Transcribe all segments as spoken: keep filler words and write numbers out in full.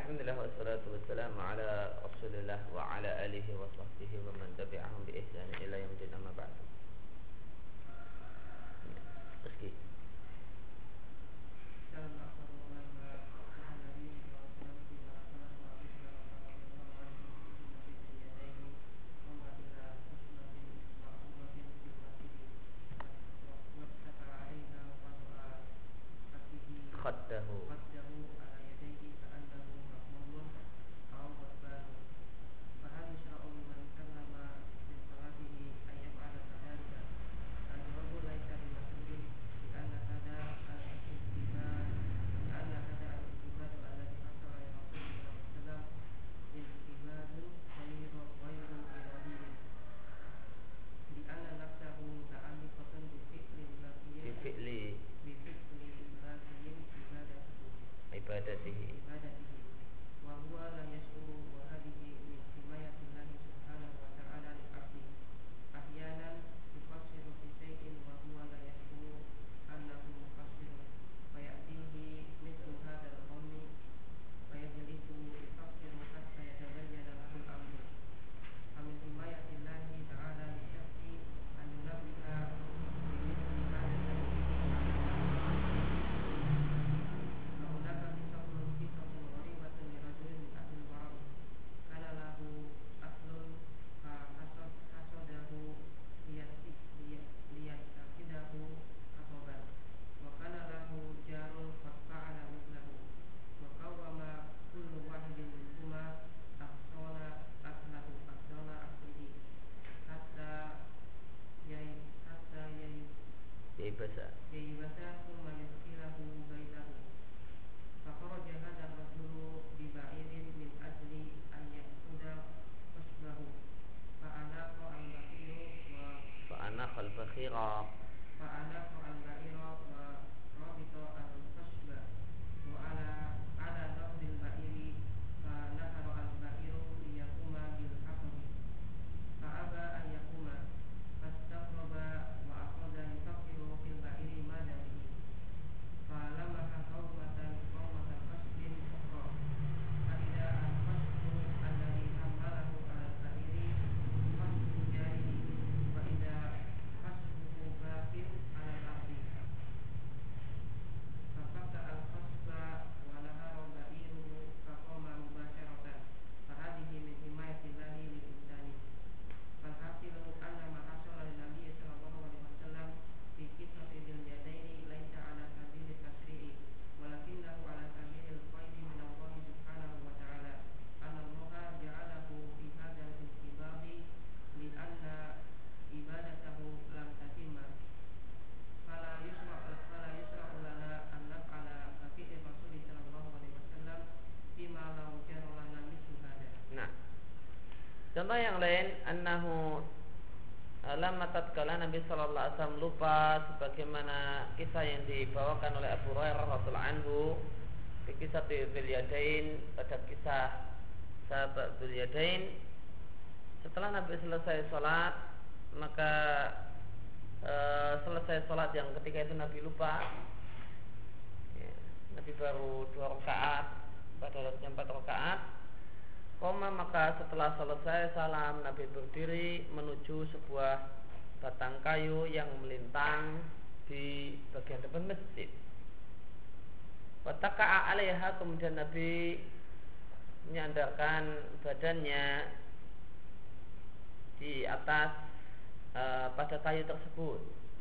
Bismillah wassalatu wassalamu ala Rasulillah wa ala alihi wa sahbihi wa man tabi'ahum bi ihsan ila yaumil amma ba'd. Rizki. Khaddahu ibadatihi wa huwa la yashuru wa hadhihi min himayatillahi subhanahu wa ta'ala li 'abdi ahyanan yufassiru fi shay'in wa huwa la yashuru annahu mufassirun fa ya'tihi mithlu hadha al-ghammi fa yajlisu yufassiru hatta yatabayyana lahu al-amru fa min himayatillahi ta'ala li shakhsi an yunabbiha bi mithli hadha Yaibasa Yaibasa Summa yudkhilahu baitahu Fakharaja hadha ar-rajulu biba'irin min ajli an ya'kuda khusbahu Fa'anaqa al-ba'iru wa Fa'anaqa al-bakhira Fa'anaqa al-ba'ira wa rabita al-khusba Wa ala ala nafdil ba'iri Fa'nahara al-ba'iru liyakuma bil-haqmi Fa'aba an yakuma Fastaqraba wa akhada yufakkiru fil ba'iri madanihi Falamaha qawmatan qawmatan khasbin ukhra Fa'ida al-khasbu alladhi hammalahu al-ba'iri khasbu jari Fa'ida khasbuhu baqin al-ardi Fafaka al-khasba wa nahara ba'iruhu faqama mubasharatan Fa'adihi min himayatillahi lil-insani Falhasilu anna ma hasala lin-nabiy sallallahu alaihi wasallam fi qissati dzil yadaini laisa ala sabili tashri'i walakinahu ala sabili al-qaidi min Allah subhanahu wa ta'ala anna Allah ja'alahu fi hadzal istibabi li anna ibadatahu lam tatimma fala yusra fala yusra lana an naf'ala fi Rasul sallallahu alaihi wasallam bima law jara lana mithlu hada. Nah, contoh yang lain, annahu lama tatkala Nabi sallallahu alaihi wasallam lupa, sebagaimana kisah yang dibawakan oleh Abu Hurairah radhiyallahu anhu di kisah Dzul Yadain, pada kisah sahabat Dzul Yadain. Setelah Nabi selesai sholat, maka e, selesai sholat yang ketika itu Nabi lupa, ya, Nabi baru dua rakaat, pada empat rakaat. Koma, maka setelah selesai salam, Nabi berdiri menuju sebuah batang kayu yang melintang di bagian depan masjid. Wataka'a alaiha, kemudian Nabi menyandarkan badannya di atas e, pada kayu tersebut.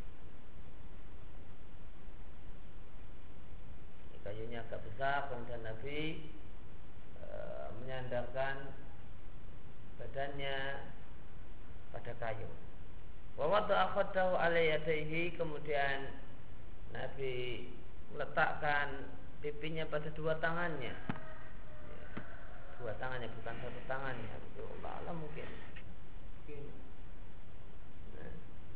Kayunya agak besar, kemudian Nabi menyandarkan badannya pada kayu. Wa wada'a khaddahu ala yadayhi, kemudian Nabi meletakkan pipinya pada dua tangannya. Dua tangannya, bukan satu tangannya. Itu Allah Allah mungkin. Mungkin. Nah.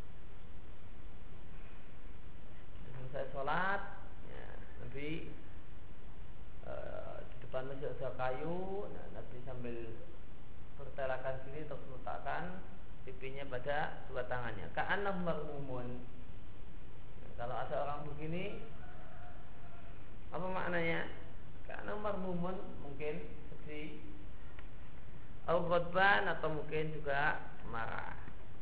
Selesai sholat, ya, Nabi uh, depan masjid ada kayu, nah, Nabi sambil bertelakan diri terus meletakkan pipinya pada dua tangannya. Ka'annah marmumun. Nah, kalau ada orang begini, apa maknanya? Ka'annah marmumun, mungkin emosi, au ghadban atau mungkin juga marah.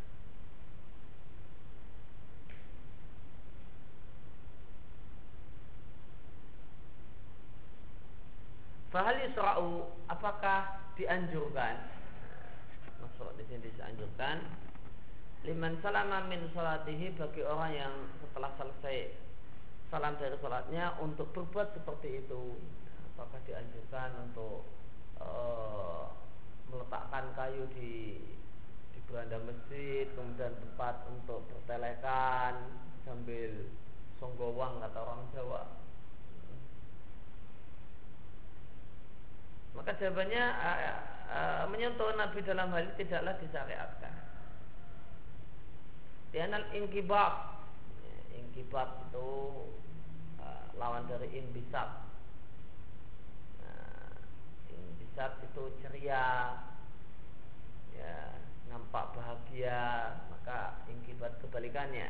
Fahal yusra'u, apakah dianjurkan? Maksud di sini dianjurkan liman salama min salatihi, bagi orang yang setelah selesai salam dari salatnya untuk berbuat seperti itu. Apakah dianjurkan untuk uh, meletakkan kayu di di beranda masjid, kemudian tempat untuk bertelekan sambil songgowang kata orang Jawa? Maka jawabannya uh, uh, menyentuh Nabi dalam hal ini tidaklah disyariatkan. Dianal ingkibab, ingkibab itu uh, lawan dari inbisab. Nah, inbisab itu ceria, ya, nampak bahagia, maka ingkibab kebalikannya.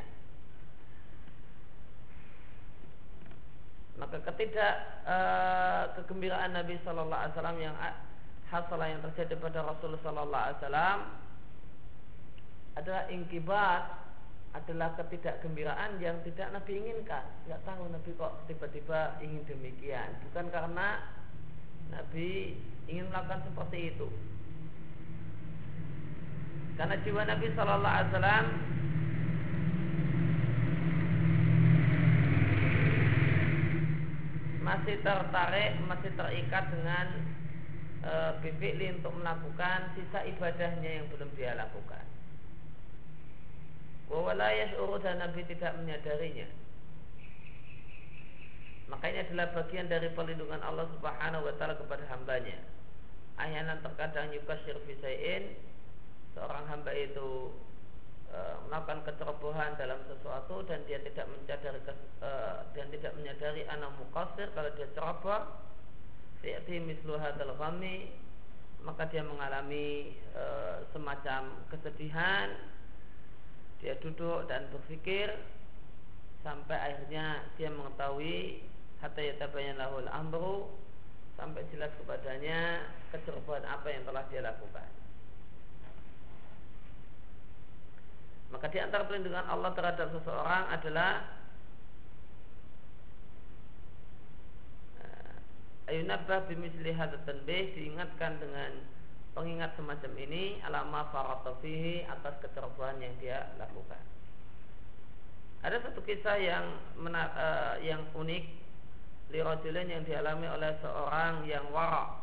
Maka ketidak uh, kegembiraan Nabi Sallallahu Alaihi Wasallam yang hasalah yang terjadi pada Rasulullah Sallallahu Alaihi Wasallam adalah ingkibat, adalah ketidakgembiraan yang tidak Nabi inginkan. Tidak tahu Nabi kok tiba-tiba ingin demikian. Bukan karena Nabi ingin melakukan seperti itu. Karena jiwa Nabi Sallallahu Alaihi Wasallam masih tertarik, masih terikat dengan e, bifi'li untuk melakukan sisa ibadahnya yang belum dia lakukan. Wa wala yash'uru, dan Nabi tidak menyadarinya. Makanya adalah bagian dari perlindungan Allah Subhanahu wa taala kepada hambanya. Ahyanan terkadang yukashir fi syai'in, seorang hamba itu e, melakukan kecerobohan dalam sesuatu dan dia tidak menyadari e, dan tidak menyadari ana muqassir, kalau dia ceroboh fi'ati mislu hadzal ghammi, maka dia mengalami e, semacam kesedihan. Dia duduk dan berpikir sampai akhirnya dia mengetahui hatta yatabayyana lahul amru, sampai jelas kepadanya kecerobohan apa yang telah dia lakukan. Maka di antara perlindungan Allah terhadap seseorang adalah ayunabbah bimisli hadzal tanbih, diingatkan dengan pengingat semacam ini alama farata fihi, atas kecerobohan yang dia lakukan. Ada satu kisah yang mena- uh, yang unik li rajulin, yang dialami oleh seorang yang wara.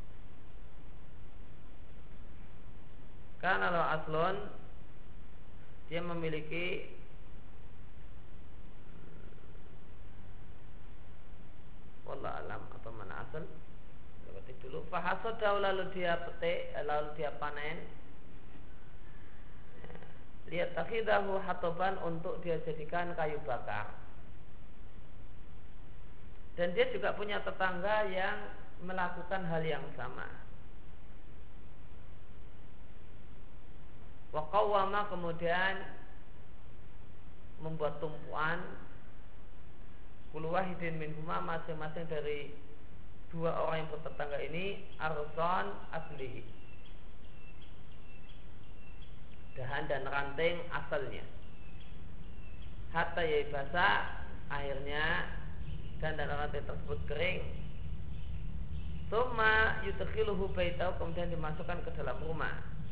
Kana lahu aslun, dia memiliki wallah alam apa mana asal, petik dulu. Fahasodahu, lalu dia petik, lalu dia panen. Lihat takhidahu hatoban, untuk dia jadikan kayu bakar. Dan dia juga punya tetangga yang melakukan hal yang sama. Wa qawwama, kemudian membuat tumpuan, kullu wahidin minhuma, masing-masing dari dua orang yang bertetangga ini, arsan aslihi, dahan dan ranting asalnya, hatta yaibasa, akhirnya dahan dan ranting tersebut kering. Tsumma yudkhiluhu baitahu, kemudian dimasukkan ke dalam rumah.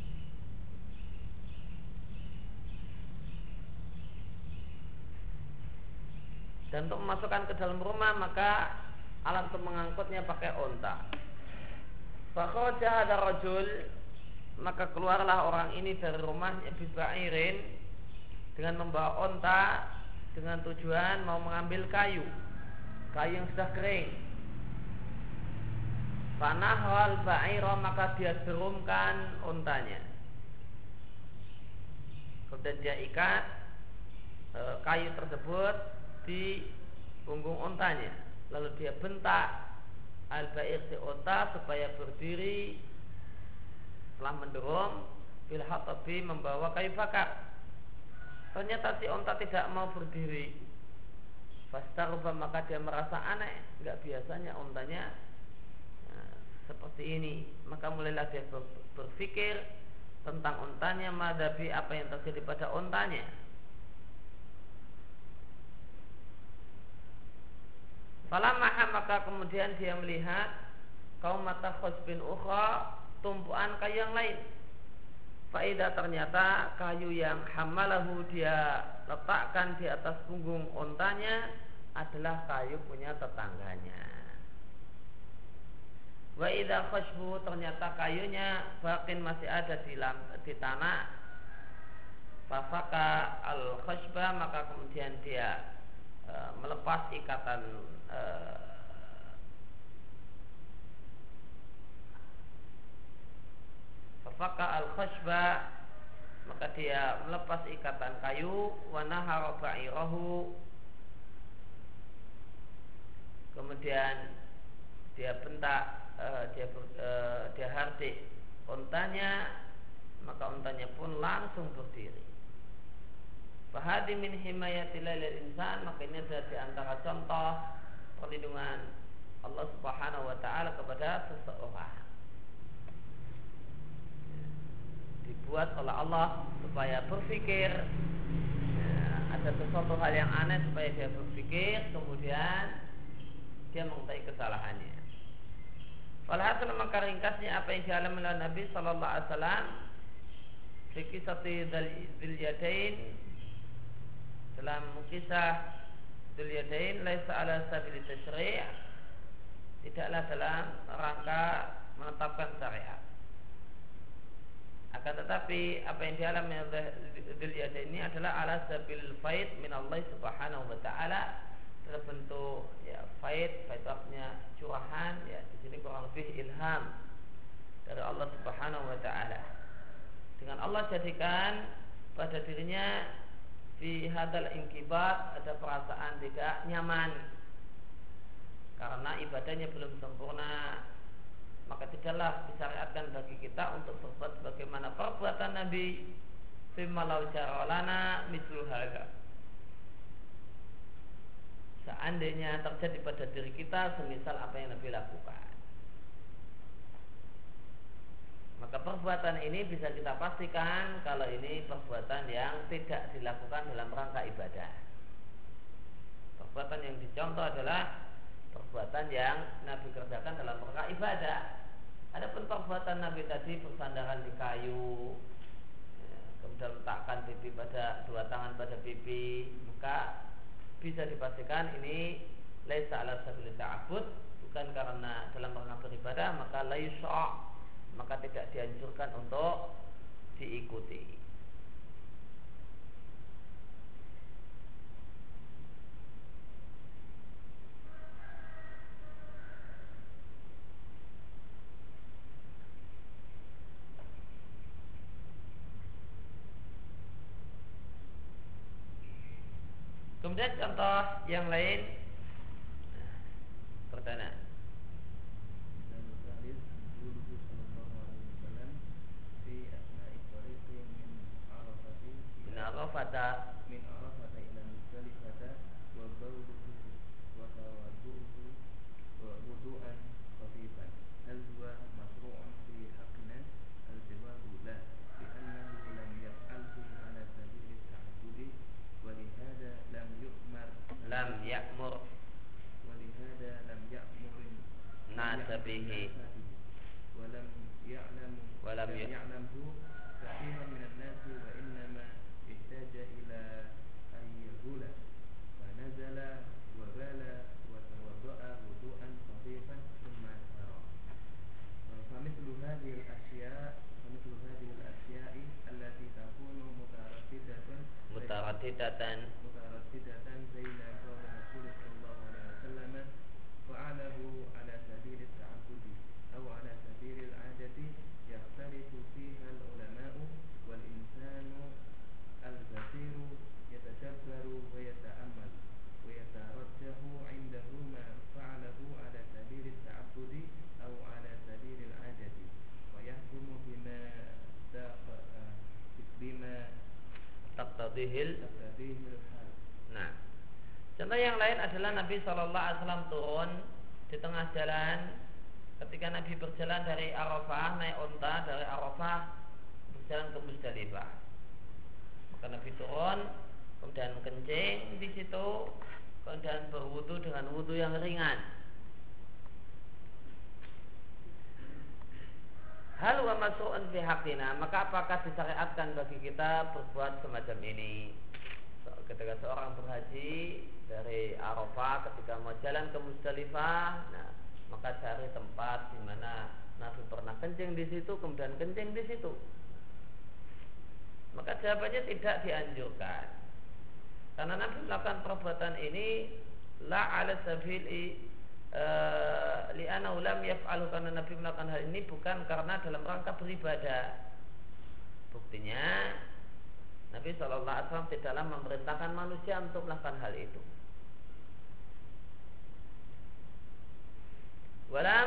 Dan untuk memasukkan ke dalam rumah, maka alat untuk mengangkutnya pakai onta. Fakhraja hadza rajul, maka keluarlah orang ini dari rumahnya biba'irin, dengan membawa onta, dengan tujuan mau mengambil kayu, kayu yang sudah kering. Fanahwal ba'ira, maka dia derumkan ontanya. Kemudian dia ikat e, kayu tersebut di punggung ontanya. Lalu dia bentak al-ba'ir, si onta, supaya berdiri setelah menderum bil hatabi, membawa kayu bakar. Ternyata si onta tidak mau berdiri. Fastaruba, maka dia merasa aneh, enggak biasanya ontanya nah, seperti ini, maka mulailah dia berpikir tentang untanya, madhabi apa yang terjadi pada untanya. Falamah, maka kemudian dia melihat kaum mata khosbin ukhra, tumpuan kayu yang lain. Faidah, ternyata kayu yang hamalahu dia letakkan di atas punggung untanya adalah kayu punya tetangganya. Wa idza khashbu, ternyata kayunya bakin masih ada di, lam, di tanah. Fafaka al khashba, maka kemudian dia e, melepas ikatan e, fafaka al khashba, maka dia melepas ikatan kayu. Wa nahara ba'irahu, kemudian dia bentak, uh, dia uh, dia hardik untanya, maka untanya pun langsung berdiri. Fahadi min himayatillah lil insan, maka ini adalah di antara contoh perlindungan Allah Subhanahu wa taala kepada seseorang. Dibuat oleh Allah supaya berpikir, ya, ada sesuatu hal yang aneh supaya dia berpikir, kemudian dia mengetahui kesalahannya. Walhasil, maka ringkasnya apa yang dialami oleh Nabi Sallallahu Alaihi Wasallam di kisah Dzul Yadain, dalam kisah Dzul Yadain, laisa ala sabili tasyri', tidaklah dalam rangka menetapkan syariat. Akan tetapi apa yang dialami oleh Dzul Yadain ini adalah ala sabil faid min Allah Subhanahu wa taala, dalam bentuk ya faid, faid artinya curahan, ya di sini kurang lebih ilham dari Allah Subhanahu wa taala. Dengan Allah jadikan pada dirinya fi hadal inkibat, ada perasaan tidak nyaman karena ibadahnya belum sempurna, maka tidaklah disyariatkan bagi kita untuk berbuat sebagaimana perbuatan Nabi fima law jaralana mithlu hadza. Seandainya terjadi pada diri kita semisal apa yang Nabi lakukan, maka perbuatan ini bisa kita pastikan kalau ini perbuatan yang tidak dilakukan dalam rangka ibadah. Perbuatan yang dicontoh adalah perbuatan yang Nabi kerjakan dalam rangka ibadah. Adapun perbuatan Nabi tadi bersandaran di kayu, ya, kemudian letakkan pipi pada dua tangan pada pipi, maka bisa dipastikan ini laisa ala sabili ta'abbud, bukan karena dalam rangka beribadah, maka la yusra', maka tidak dianjurkan untuk diikuti. Kemudian contoh yang lain, pertanyaan. Min Arafata min Arafata ila Muzdalifata wa bawluhu wa tawadduhu wa wudu'an khafifan. Hal huwa masru'un fi haqqina? Al-jawabu la, li'annahu lam yaf'alhu ala sabili at-ta'abbudi wa lihada lam yu'mar lam ya'mur wa lihada lam ya'mur nasa bihi wa lam ya'lamu wa lam ya'lamhu katsiran min an-nasi wa innama ihtaja ila ayyahula fa nazala wa bala wa tawadda'a wudu'an khafifan thumma sara. Fa mithlu hadhihi al-ashya' fa mithlu hadhihi al-ashya'i allati takunu mutaraddidatan mutaraddidatan mutaraddidatan baina qawli Rasul sallallahu alaihi wasallam fa'alahu ala sabil at-ta'abbudi aw ala sabil al-'adati yakhtalifu fiha al-ulama'u wal insanu al-basiru yatadabbaru wa yata'ammal wa yatarajjahu 'indahu ma fa'alahu ala sabil at-ta'abbudi aw ala sabil al-'adati wa yahkumu bima bima taqtadihil. taqtadihil hal. Nah, contoh yang lain adalah Nabi Shallallahu Alaihi Wasallam turun di tengah jalan ketika Nabi berjalan dari Arafah, naik onta dari Arafah berjalan ke Musdalifah. Maka Nabi turun, kemudian kencing di situ, kemudian berwudu dengan wudu yang ringan. Hal wa masru'un fi haqqina, maka apakah disyariatkan bagi kita berbuat semacam ini? Ketika seorang berhaji dari Arafah, ketika mau jalan ke Musdalifah, nah, maka cari tempat di mana Nabi pernah kencing di situ, kemudian kencing di situ. Maka jawabannya tidak dianjurkan, karena Nabi melakukan perbuatan ini la ala sabili Uh, li'ana ulam yaf'alu, karena Nabi melakukan hal ini bukan karena dalam rangka beribadah. Buktinya Nabi shallallahu alaihi wasallam tidaklah memerintahkan manusia untuk melakukan hal itu. Walam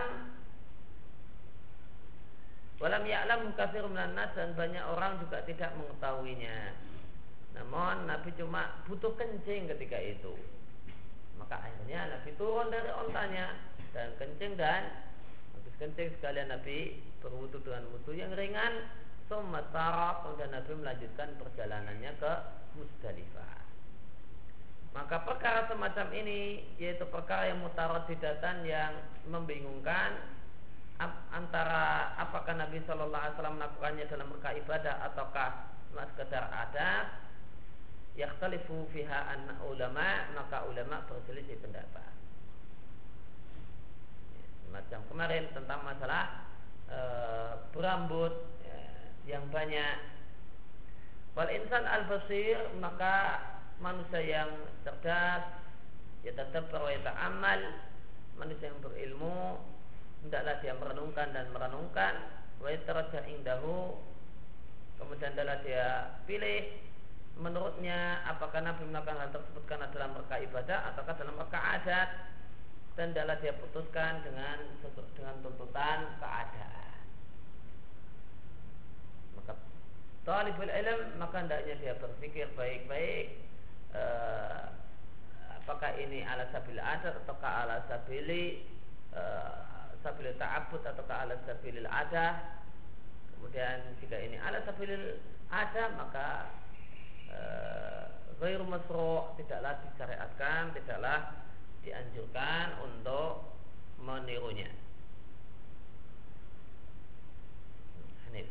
Walam ya'lam katsirun minan nas, dan banyak orang juga tidak mengetahuinya. Namun Nabi cuma butuh kencing ketika itu. Maka akhirnya Nabi turun dari ontanya dan kencing, dan habis kencing sekalian Nabi berwudu dengan wudu yang ringan. Summa saraf, kemudian Nabi melanjutkan perjalanannya ke Musdalifah. Maka perkara semacam ini, yaitu perkara yang mutaradidatan, yang membingungkan antara apakah Nabi shallallahu alaihi wasallam melakukannya dalam rangka ibadah ataukah cuma sekedar adat, yakhtalifu fiha an ulama, maka ulama berselisih pendapat. Macam kemarin tentang masalah e, berambut ya, yang banyak. Wal insan al-basir, maka manusia yang cerdas, ya tetap wa ta'ammal, manusia yang berilmu, hendaklah dia merenungkan dan merenungkan, wa yatarajjah indahu, kemudian hendaklah dia pilih menurutnya apakah Nabi melakukan hal tersebut karena dalam rangka ibadah ataukah dalam rangka adat, dan hendaklah dia putuskan dengan dengan tuntutan keadaan. Maka talibul ilm, maka hendaknya dia berpikir baik-baik, eh, apakah ini ala sabil adat ataukah ala sabili eh, sabil ta'abbud ataukah ala sabilil adah. Kemudian jika ini ala sabilil adah, maka ghairu masru', tidaklah disyariatkan, tidaklah dianjurkan untuk menirunya. Hanif.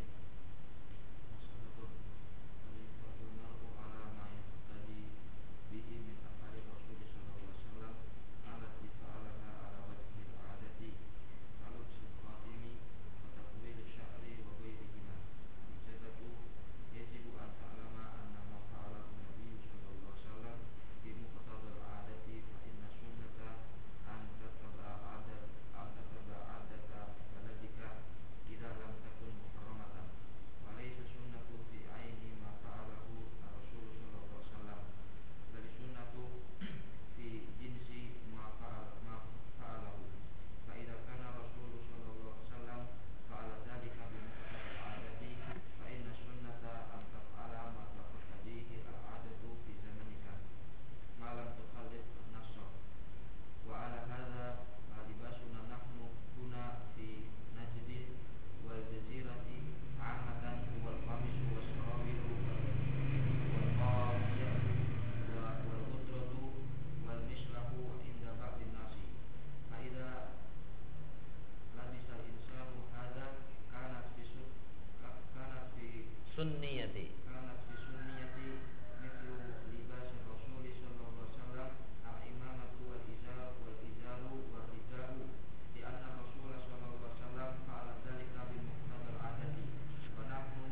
Sunniyati. Kanat fi sunniyati mithlu libas Rasul sallallahu alaihi wasallam al-imamatu wal izar wal izaru wal ridau, di anna Rasul sallallahu alaihi wasallam fa'ala dzalika bi muqtadal adati wa nahnu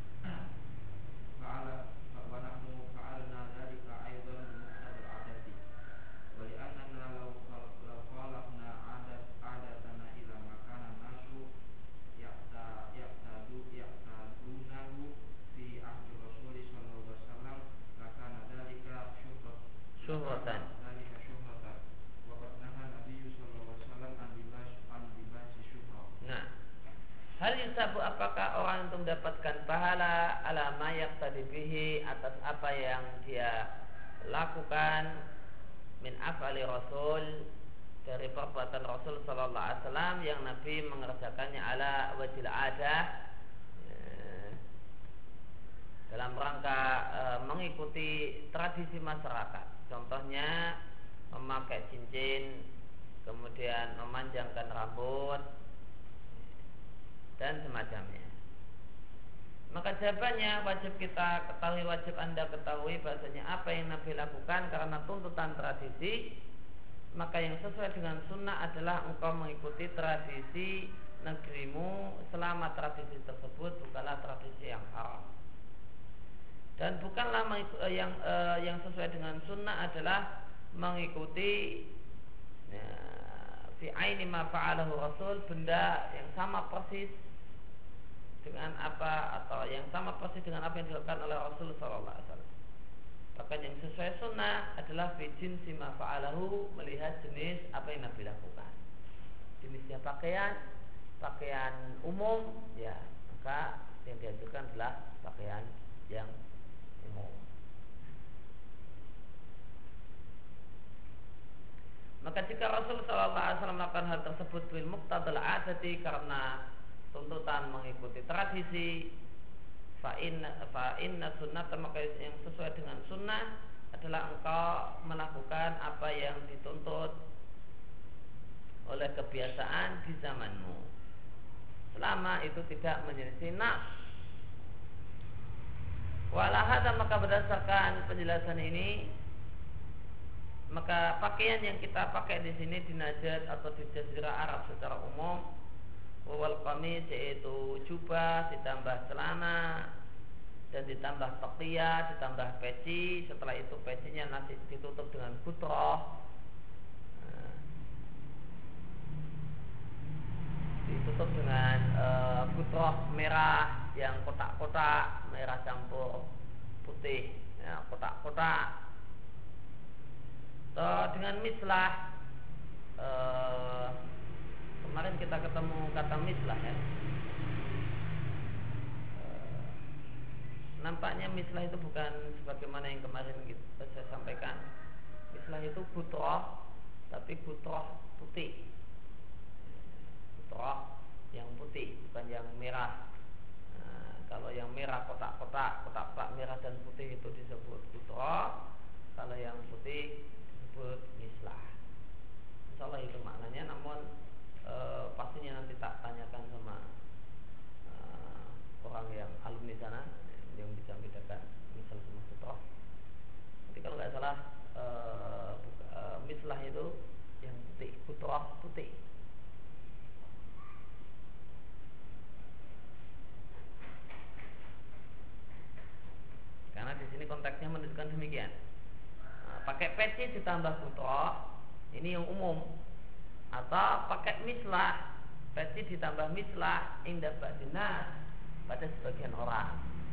fa'ala wa nahnu fa'alna dzalika aidan bi muqtadal adati wa li annana law law khalafna adat adatana ila makana nasu ya'ta ya'tadu ya'tadunahu fi ahdi Rasul sallallahu alaihi wasallam, lakana dzalika syuhrat Syuhratan. dzalika syuhratan wa qad naha Nabi sallallahu alaihi wasallam an libas an libasi syuhrat. Nah, hal yusabu, apakah orang itu mendapatkan pahala ala ma yaqtadi bihi, atas apa yang dia lakukan min af'ali Rasul, dari perbuatan Rasul Sallallahu Alaihi Wasallam yang Nabi mengerjakannya ala wajil adah, dalam rangka e, mengikuti tradisi masyarakat. Contohnya memakai cincin, kemudian memanjangkan rambut dan semacamnya. Maka jawabannya wajib kita ketahui, wajib Anda ketahui bahasanya apa yang Nabi lakukan karena tuntutan tradisi, maka yang sesuai dengan sunnah adalah engkau mengikuti tradisi negerimu selama tradisi tersebut bukanlah tradisi yang haram. Dan bukanlah yang eh, yang sesuai dengan sunnah adalah mengikuti ya, fi aini ma fa'alahu Rasul, benda yang sama persis dengan apa atau yang sama persis dengan apa yang dilakukan oleh Rasul Sallallahu Alaihi Wasallam. Bahkan yang sesuai sunnah adalah fi jinsi ma fa'alahu, melihat jenis apa yang Nabi lakukan. Jenisnya pakaian, pakaian umum, ya maka yang dianjurkan adalah pakaian yang umum. Maka jika Rasul Sallallahu Alaihi Wasallam melakukan hal tersebut bil muqtadal adati, karena tuntutan mengikuti tradisi, fa inna fa inna sunnah, maka yang sesuai dengan sunnah adalah engkau melakukan apa yang dituntut oleh kebiasaan di zamanmu, selama itu tidak menyelisih nafs. Walahada, maka berdasarkan penjelasan ini, maka pakaian yang kita pakai di sini di Najd atau di Jazirah Arab secara umum, wal qamis, yaitu jubah ditambah celana dan ditambah taqiyah, ditambah peci. Setelah itu pecinya nanti ditutup dengan kutroh, nah, ditutup dengan uh, kutroh merah yang kotak-kotak, merah campur putih, ya, kotak-kotak. Atau dengan mislah, uh, kemarin kita ketemu kata mislah, ya. Uh, nampaknya mislah itu bukan sebagaimana yang kemarin kita saya sampaikan. Mislah itu butroh, tapi butroh putih, butroh yang putih, bukan yang merah. Nah, kalau yang merah kotak-kotak, kotak-kotak merah dan putih itu disebut butroh. Kalau yang putih disebut mislah. Insyaallah itu maknanya, namun e, pastinya nanti tak tanyakan sama e, orang yang alumni sana yang bisa membedakan mislah sama butroh. Nanti kalau nggak salah e, e, mislah itu yang putih, butroh putih. Karena di sini konteksnya menunjukkan demikian. Nah, pakai peci ditambah butroh, ini yang umum. Atau pakai mislah, peci ditambah mislah indah ba'dinas, pada sebagian orang.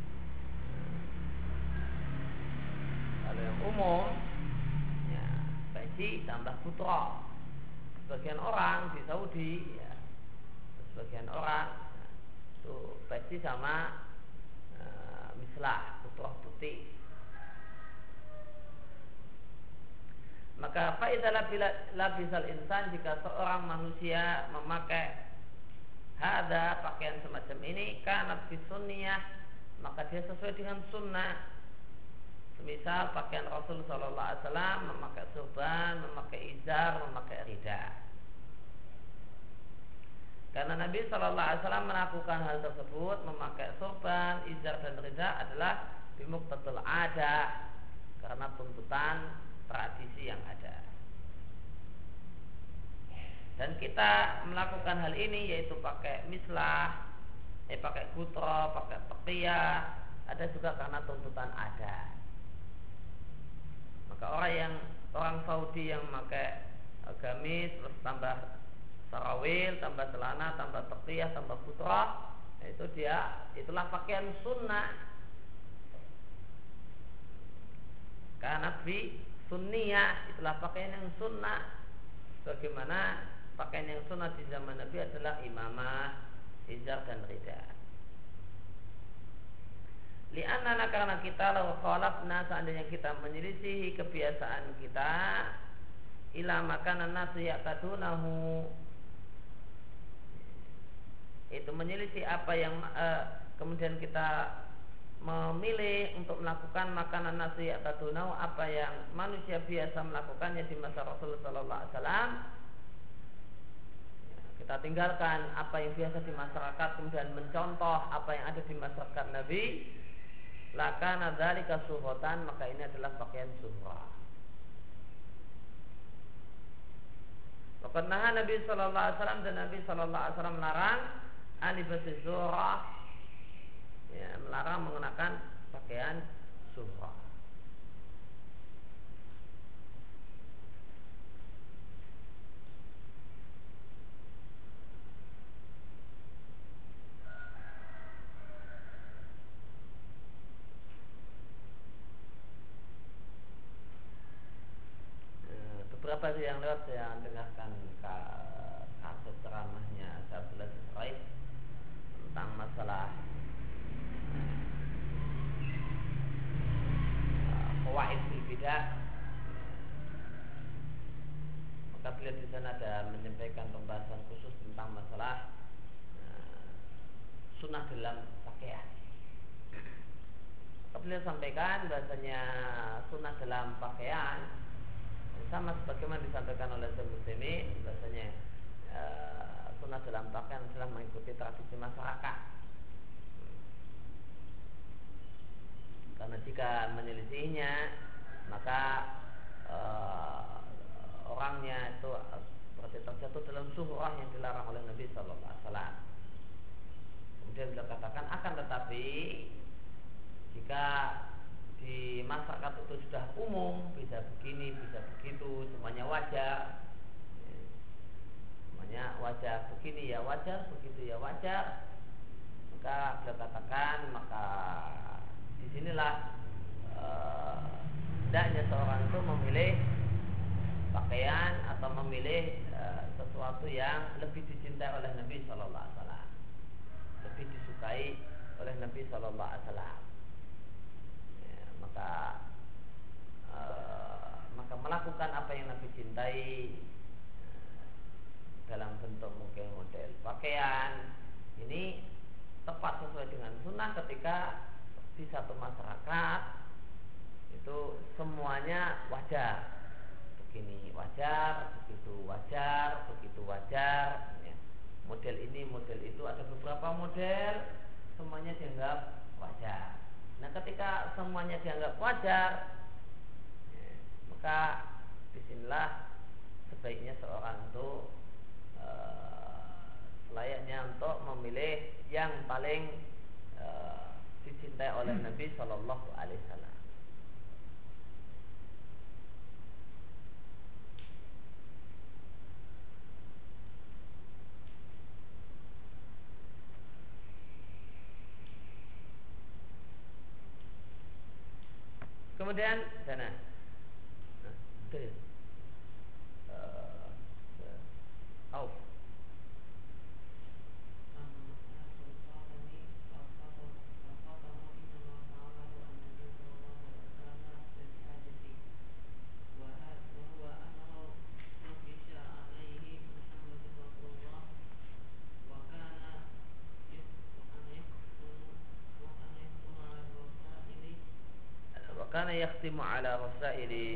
Kalau yang umum, ya, peci tambah butroh. Sebagian orang di Saudi, ya, sebagian orang ya, itu peci sama uh, mislah, butroh putih. Maka fa'idah labisal insan, jika seorang manusia memakai hada, pakaian semacam ini, kanat fi sunniyah, maka dia sesuai dengan sunnah. Semisal pakaian Rasul Sallallahu Alaihi Wasallam, memakai surban, memakai izar, memakai rida. Karena Nabi Sallallahu Alaihi Wasallam melakukan hal tersebut, memakai surban, izar dan rida adalah bimuqtadal ada, karena tuntutan tradisi yang ada. Dan kita melakukan hal ini yaitu pakai mislah, eh pakai kutroh, pakai taqiyah, ada juga karena tuntutan ada. Maka orang yang orang Saudi yang memakai gamis terus tambah sarawil, tambah celana, tambah taqiyah, tambah kutroh, itu dia itulah pakaian sunnah. Karena fi sunniyah, itulah pakaian yang sunnah. Bagaimana pakaian yang sunnah di zaman Nabi adalah imamah, izar dan rida. Li'annana, karena kita law khalafna, seandainya kita menyelisihi kebiasaan kita, ila makanan nasi ya'tadunahu, itu menyelisih apa yang uh, kemudian kita memilih untuk melakukan makanan nasi ya'tadunahu, apa yang manusia biasa melakukannya di masa Rasulullah sallallahu alaihi wasallam. Kita tinggalkan apa yang biasa di masyarakat, kemudian mencontoh apa yang ada di masyarakat Nabi. Lakana dzalika suhrotan, maka ini adalah pakaian suhrah. Waqad naha Nabi sallallahu alaihi wasallam, dan Nabi sallallahu alaihi wasallam melarang alibasi suhrah, ya, melarang mengenakan pakaian suhrah. Beberapa hari yang lewat saya dengarkan kasus ceramahnya Syaikhul Islam tentang masalah qawaid fil bidah. Maka beliau di sana ada menyampaikan pembahasan khusus tentang masalah sunnah dalam pakaian. Maka beliau sampaikan bahasanya sunnah dalam pakaian sama sebagaimana disampaikan oleh Syekh Muslimin, bahasanya e, sunnah dalam pakaian adalah mengikuti tradisi masyarakat. Karena jika menyelisihinya, maka e, orangnya itu berarti terjatuh dalam suhrah yang dilarang oleh Nabi sallallahu alaihi wasallam. Kemudian beliau katakan, akan tetapi jika di masyarakat itu sudah umum, bisa begini, bisa begitu, semuanya wajar, semuanya wajar, begini ya wajar, begitu ya wajar, maka beliau katakan, maka disinilah hendaknya eh, seorang itu memilih pakaian atau memilih eh, sesuatu yang lebih dicintai oleh Nabi Sallallahu Alaihi Wasallam, lebih disukai oleh Nabi Sallallahu Alaihi Wasallam. Maka uh, maka melakukan apa yang Nabi cintai uh, dalam bentuk mungkin model pakaian ini tepat sesuai dengan sunnah ketika di satu masyarakat itu semuanya wajar, begini wajar, begitu wajar, begitu wajar, ya. Model ini, model itu, ada beberapa model, semuanya dianggap wajar. Nah, ketika semuanya dianggap wajar, ya, maka disinilah sebaiknya seorang itu e, selayaknya untuk memilih yang paling e, dicintai oleh Nabi Sallallahu Alaihi Wasallam. Kemudian sana, nah, betul ya. Uh, uh, Karena yakhtimu ala rasaili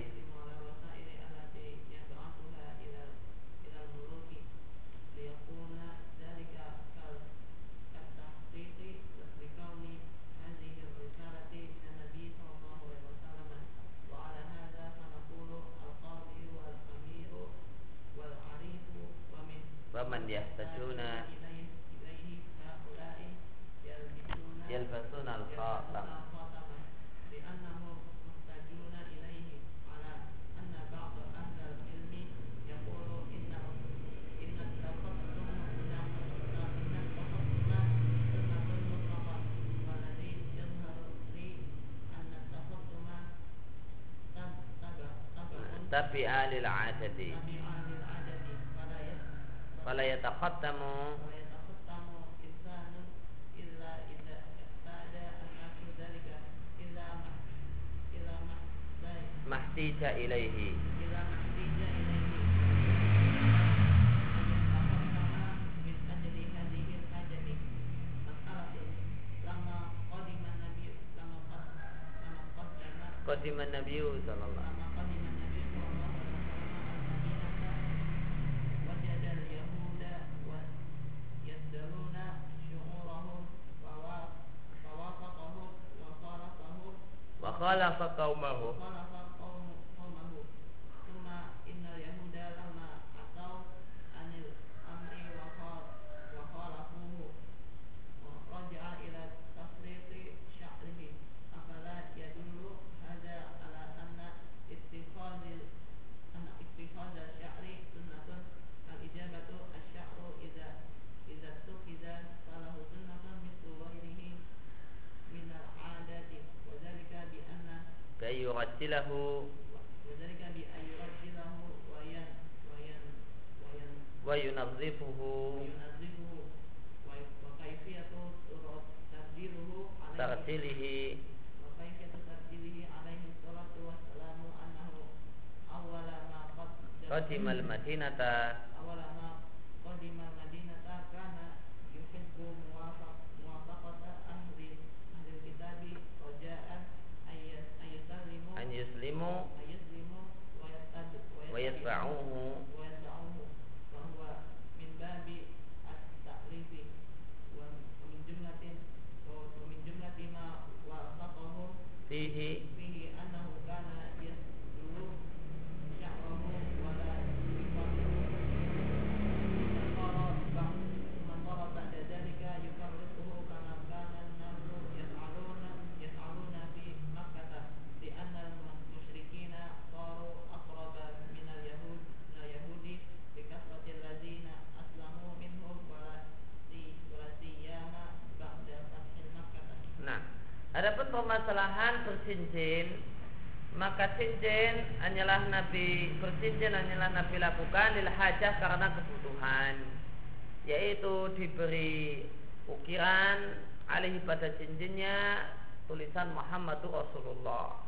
wa man yahtajuna yalbasuna al-khatam. Tapi alil adati fala yatakhattamu mahtija ilaihi qadima Nabiyyu sallallahu alaihi wasallam. لما قدم النبي صلى الله عليه وسلم المدينة وجد اليهود يسدلون شعورهم فوافقهم وخالفهم Wa khalafa qaumahu. وخالف قوم قومه ثم إن اليهود لما أتوا عن الأمر وخال- وخالفوه ورجع إلى تفريق شعره أفلا يدل هذا على أن اتخاذ أن اتخاذ الشعر سنة الإجابة الشعر إذا إذا اتخذ فله سنة مثل غيره من العادات وذلك بأن Bi yurajjilahu وذلك بأن يرجله وين وين وين wa yunazzifuhu وينزله وي- وكيفية تبديله عليه tartilihi وكيفية تبديله عليه الصلاة والسلام أنه أول ما قدم qadima al-madinata أول ما قدم المدينة كان يحب موافق- موافقة أهل أهل الكتاب رجاء أن ي- أن يسلموا an yuslimu أن يسلموا ويتبع- wa yatba'uhu ويتبعوه فهو من باب التأليف ومن جملة ومن جملة ما وافقهم fihi فيه أنه كان يسلو شعره ولا يفرق ثم صار بعد ثم صار بعد ذلك يفرقه كما كان الناس يفعلون يفعلون في مكة لأن المشركين صاروا أقرب من اليهود من اليهود بكثرة الذين أسلموا منهم ولا سي- ولا سيما بعد فتح مكة. Nah, adapun permasalahan bercincin, maka cincin hanyalah Nabi bercincin hanyalah Nabi lakukan lil hajah karena kebutuhan, yaitu diberi ukiran alaihi pada cincinnya tulisan Muhammadur Rasulullah.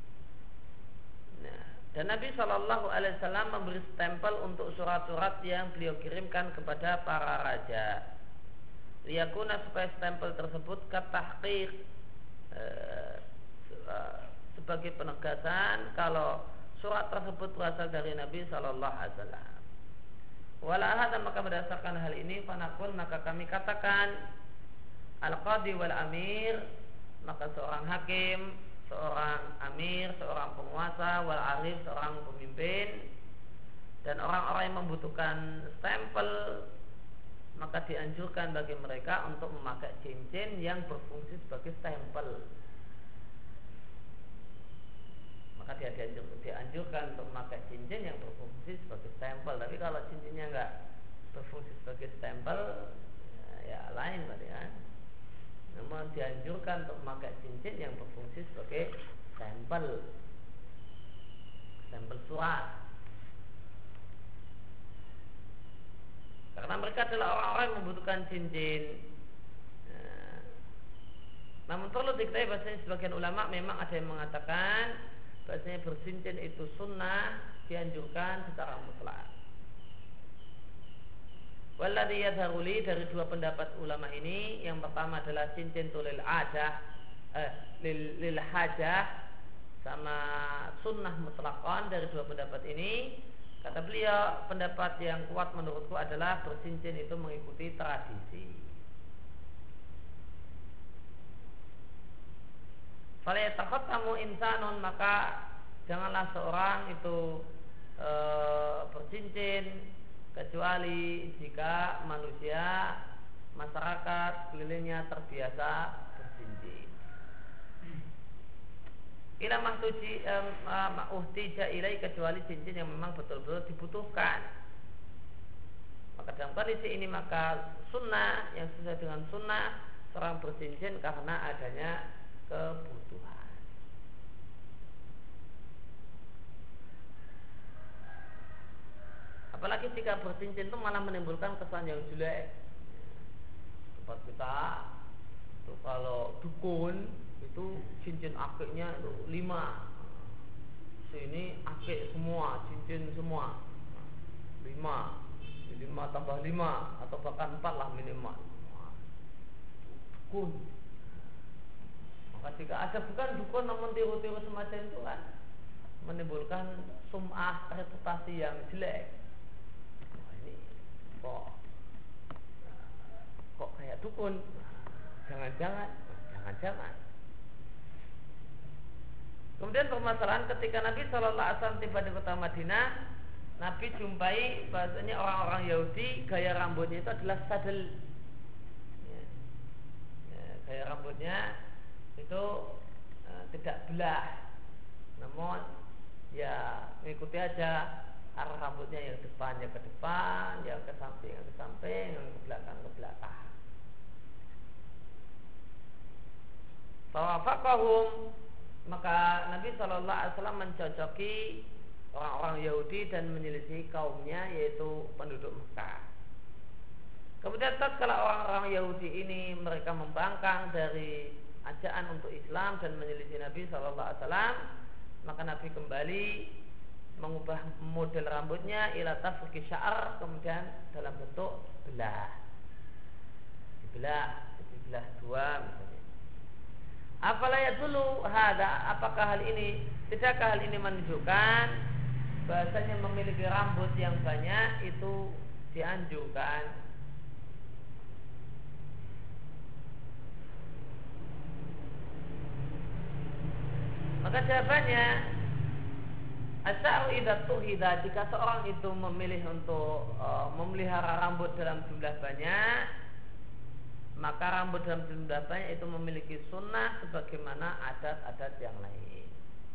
Nah, dan Nabi Shallallahu Alaihi Wasallam memberi stempel untuk surat-surat yang beliau kirimkan kepada para raja. Liyakuna supaya stempel tersebut katahqiq eh, sebagai penegasan kalau surat tersebut berasal dari Nabi Shallallahu Alaihi Wasallam. Walah dan maka berdasarkan hal ini fanaqul maka kami katakan al-qadi wal amir, maka seorang hakim, seorang amir, seorang penguasa, wal arif, seorang pemimpin, dan orang-orang yang membutuhkan stempel, maka dianjurkan bagi mereka untuk memakai cincin yang berfungsi sebagai stempel. Maka dia dianjur, dianjurkan untuk memakai cincin yang berfungsi sebagai stempel. Tapi kalau cincinnya enggak berfungsi sebagai stempel, ya, ya lain berarti kan. Namun dianjurkan untuk memakai cincin yang berfungsi sebagai stempel, stempel surat. Karena mereka adalah orang-orang yang membutuhkan cincin. Nah, namun perlu diketahui bahasanya sebagian ulama memang ada yang mengatakan bahasanya bercincin itu sunnah, dianjurkan secara mutlak. Walladhi yadharuli, dari dua pendapat ulama ini, yang pertama adalah cincin itu lil adah, eh, lil, lil hajah, sama sunnah mutlakon. Dari dua pendapat ini, kata beliau, pendapat yang kuat menurutku adalah bercincin itu mengikuti tradisi. Kalau takut kamu insanun, maka janganlah seorang itu e, bercincin kecuali jika manusia, masyarakat sekelilingnya terbiasa bercincin. Ila mahtuji uhtija ilai, kecuali cincin yang memang betul-betul dibutuhkan. Maka dalam kondisi ini maka sunnah, yang sesuai dengan sunnah, seorang bercincin karena adanya kebutuhan. Apalagi jika bercincin itu malah menimbulkan kesan yang jelek. Tempat kita itu kalau dukun itu cincin akiknya itu lima, sini akik semua, cincin semua lima, lima tambah lima atau bahkan empat lah minimal. Dukun Maka jika ada bukan dukun namun tiru-tiru semacam itu kan menimbulkan sum'ah, reputasi yang jelek. Nah, ini kok kok kayak dukun? Jangan-jangan, jangan-jangan. Kemudian permasalahan ketika Nabi Shallallahu Alaihi Wasallam tiba di kota Madinah, Nabi jumpai bahasanya orang-orang Yahudi gaya rambutnya itu adalah sadel. Ya. Ya, gaya rambutnya itu uh, tidak belah, namun ya mengikuti aja arah rambutnya yang depan ya ke depan, yang ke samping yang ke samping, yang ke belakang ke belakang. Fawafaqahum, maka Nabi Shallallahu Alaihi Wasallam mencocoki orang-orang Yahudi dan menyelisihi kaumnya, yaitu penduduk Mekah. Kemudian tatkala orang-orang Yahudi ini mereka membangkang dari ajaan untuk Islam dan menyelisih Nabi Shallallahu Alaihi Wasallam, maka Nabi kembali mengubah model rambutnya ila tafriqi sya'ar, kemudian dalam bentuk belah, dibelah, dibelah dua misalnya. Apalaya dulu hada, apakah hal ini, tidakkah hal ini menunjukkan bahasanya memiliki rambut yang banyak itu dianjurkan? Maka jawabannya, asy'aru idza tuhida, jika seorang itu memilih untuk uh, memelihara rambut dalam jumlah banyak, maka rambut dalam jumlah banyak itu memiliki sunnah sebagaimana adat-adat yang lain.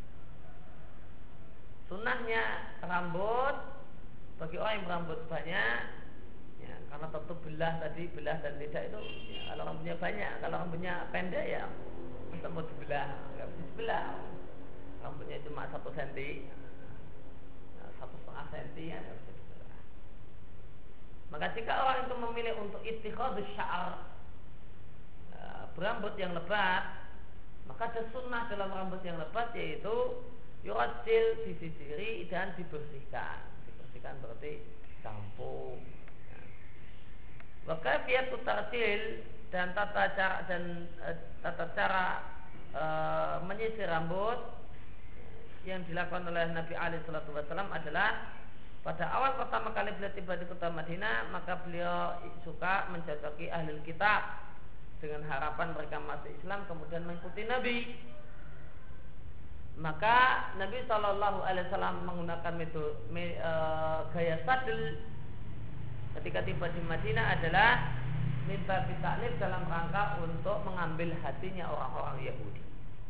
Sunnahnya rambut bagi orang yang berambut banyak, ya, karena tentu belah tadi, belah dan tidak itu ya, kalau rambutnya banyak, kalau rambutnya pendek ya tetap mau dibelah, nggak bisa dibelah. Rambutnya cuma satu senti, satu setengah senti ya, nggak bisa dibelah. Maka jika orang itu memilih untuk ittikhadus sya'ar, berambut yang lebat, maka ada sunnah dalam rambut yang lebat, yaitu yurajil, disisiri dan dibersihkan. Dibersihkan berarti sampo. Maka biar tartil dan tata cara dan e, tata cara e, menyisir rambut yang dilakukan oleh Nabi alaihi salatu wasallam adalah pada awal pertama kali beliau tiba di kota Madinah, maka beliau suka mencocoki ahli kitab dengan harapan mereka masuk Islam kemudian mengikuti Nabi. Maka Nabi Shallallahu Alaihi Wasallam menggunakan metode me, e, gaya sadel ketika tiba di Madinah adalah minta bitaklif dalam rangka untuk mengambil hatinya orang-orang Yahudi.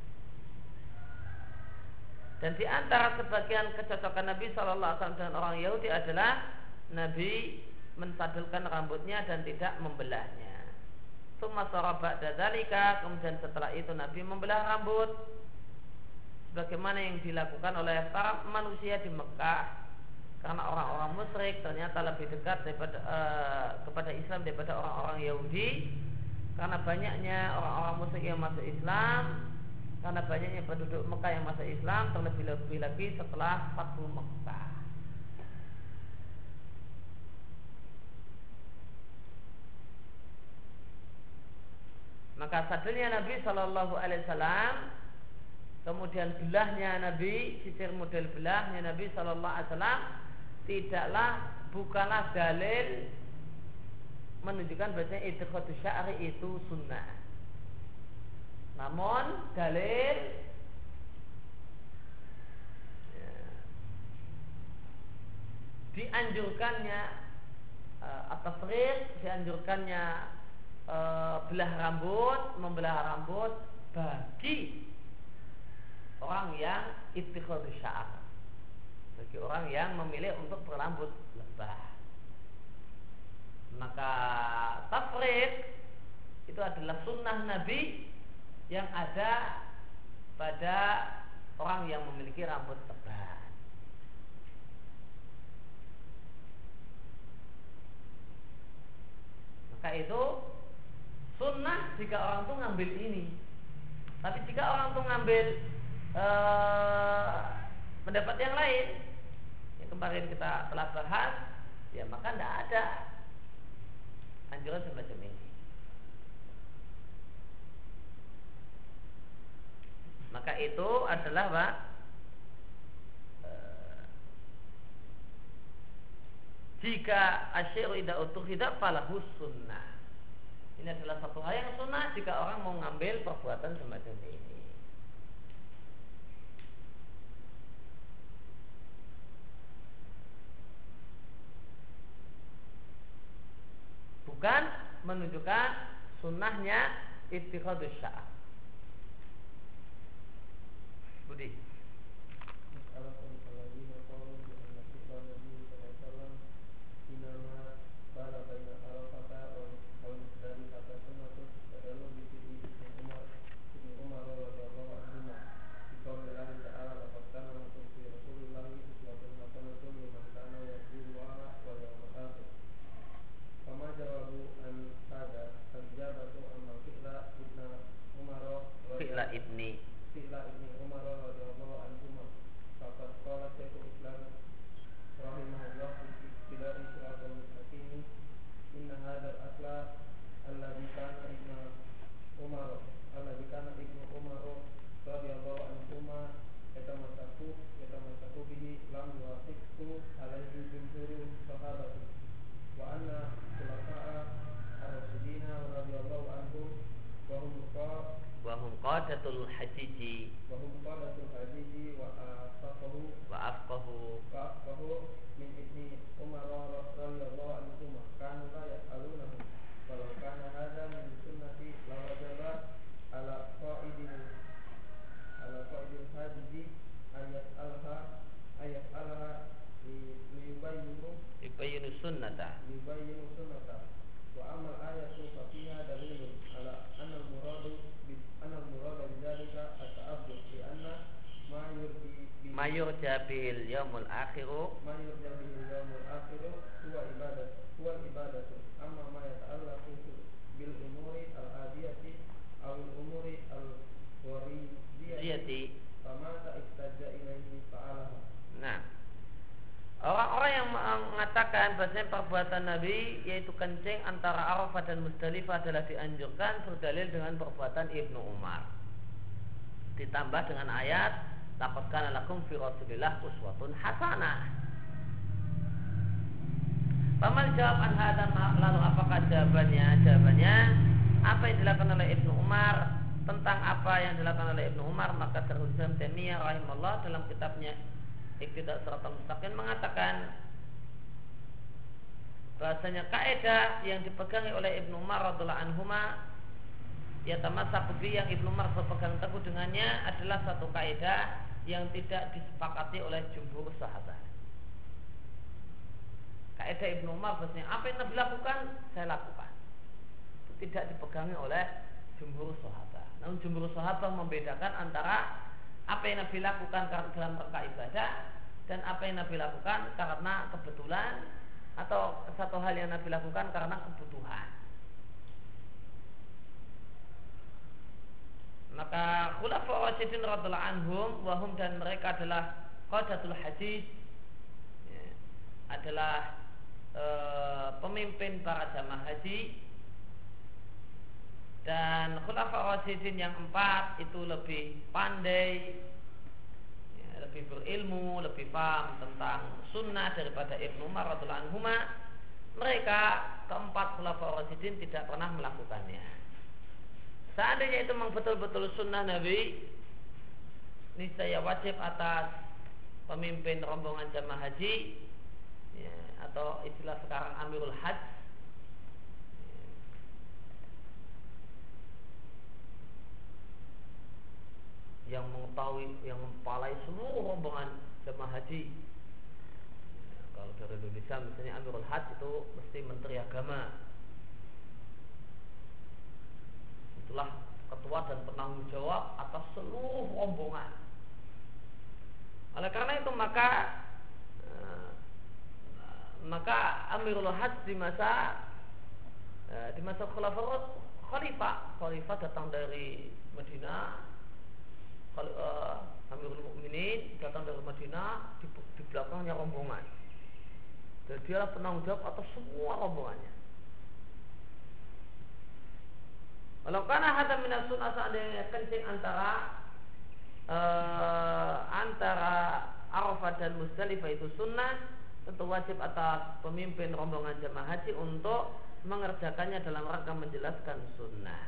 Dan di antara sebagian kecocokan Nabi Shallallahu Alaihi Wasallam dengan orang Yahudi adalah Nabi mensadelkan rambutnya dan tidak membelahnya. Tsumma sara ba'da dzalika, kemudian setelah itu Nabi membelah rambut sebagaimana yang dilakukan oleh para manusia di Mekah, karena orang-orang musyrik ternyata lebih dekat daripada uh, kepada Islam daripada orang-orang Yahudi, karena banyaknya orang-orang musyrik yang masuk Islam, karena banyaknya penduduk Mekah yang masuk Islam, terlebih-lebih lagi setelah Fathu Mekah. Maka sadelnya Nabi Shallallahu Alaihi Wasallam, kemudian belahnya Nabi, sisir model belahnya Nabi Shallallahu Alaihi Wasallam tidaklah, bukanlah dalil menunjukkan bahwa ittikhadus sya'ri itu sunnah. Namun dalil ya, dianjurkannya uh, at-tafriq, dianjurkannya E, belah rambut, membelah rambut bagi orang yang ittikhadus sya'ar, bagi orang yang memilih untuk berambut lebah. Maka tafriq itu adalah sunnah Nabi yang ada pada orang yang memiliki rambut tebal. Maka itu sunnah jika orang itu ngambil ini. Tapi jika orang itu ngambil ee, pendapat yang lain, yang kemarin kita telah bahas, ya maka tidak ada anjuran semacam ini. itu adalah apa? Jika asyru idza utuhida falahu sunnah. Ini adalah satu hal yang sunnah jika orang mau mengambil perbuatan semacam ini. Bukan menunjukkan sunnahnya ittikhadus sya'ar. Budi. Fi'la ibni Fi'la ibni Umar radhiyallahu anhu. Faqad qala Syekhul Islam rahimahullah fi ibtida'i siratal mustaqim inna hadzal asla alladhi kana ibnu Umar alladhi kana ibnu Umar radhiyallahu anhuma yatamassaku yatamassaku bihi lam yuwafiqu alaihi jumhurul sahabati wa anna khulafa'a ar-rasyidin radhiyallahu anhum wa hum wahum qadatul hajiji wahum qadatul hajiji wa afqahu wa afqahu wa afqahu min ibni Umar radhiyallahu anhu kanu la ya'alunahu walau kana hadza min sunnati la wajaba ala qa'idil ala qa'idil hajiji ayat alha ayat alha liyubayyinu yubayyinu sunnata liyubayyinu sunnata wa amal ayatu fa fiha dalilun ala anna al-muradu anna al-murada bidzalika at-ta'abbud li anna ma yurdi ma yurja bil yaumul akhiru ma yurja bil yaumul akhiru huwa ibadat huwa ibadatu amma ma yata'allaqu bil umuri al-adiyati aw al umuri al-waridiyati fama ta'istajja ilaihi fa'alaha. Nah, orang-orang yang mengatakan bahasanya perbuatan Nabi yaitu kencing antara Arafah dan Muzdalifah adalah dianjurkan berdalil dengan perbuatan Ibnu Umar. Ditambah dengan ayat laqad kana lakum fi Rasulillah uswatun hasanah. Pamal jawab an hadza, lalu apakah jawabannya? Jawabannya apa yang dilakukan oleh Ibnu Umar, tentang apa yang dilakukan oleh Ibnu Umar, maka Syaikhul Islam Taimiyah rahimahullah dalam kitabnya Iqtidah Shiratal Mustaqim mengatakan bahasanya kaidah yang dipegangi oleh Ibnu Umar radhiyallahu anhuma ya tamassaku bi, yang Ibnu Umar berpegang teguh dengannya adalah satu kaidah yang tidak disepakati oleh jumhur sahabat. Kaidah Ibnu Umar bahasanya apa yang Nabi lakukan saya lakukan, itu tidak dipegangi oleh jumhur sahabat. Namun jumhur sahabat membedakan antara apa yang Nabi lakukan dalam rangka ibadah dan apa yang Nabi lakukan karena kebetulan atau satu hal yang Nabi lakukan karena kebutuhan. Maka khulafa Rasyidin radhiyallahu anhum wahum, dan mereka adalah qadatul hadis, ya, adalah e, pemimpin para jamaah haji. Dan khulafa Rasyidin yang empat itu lebih pandai, ya, lebih berilmu, lebih paham tentang sunnah daripada Ibnu Umar radhiyallahu anhu. Mereka keempat khulafa Rasyidin tidak pernah melakukannya. Seandainya itu memang betul-betul sunnah Nabi, niscaya wajib atas pemimpin rombongan jamaah haji, ya, atau istilah sekarang Amirul Hajj, yang mengetahui, yang mempalai seluruh rombongan jemaah haji. Ya, kalau dari Indonesia misalnya Amirul Hajj itu mesti Menteri Agama, itulah ketua dan penanggung jawab atas seluruh rombongan. Oleh karena itu maka eh, maka Amirul Hajj di masa eh, di masa Khalifah Khalifah Khalifah datang dari Madinah. Kalau uh, Amirul Mukminin datang dari Madinah, di, di belakangnya rombongan, dan dialah penanggung jawab atas semua rombongannya. Kalau karena hadza minas sunnah, seandainya kencing antara uh, antara Arafah dan Muzdalifah itu sunnah, tentu wajib atas pemimpin rombongan jamaah haji untuk mengerjakannya dalam rangka menjelaskan sunnah.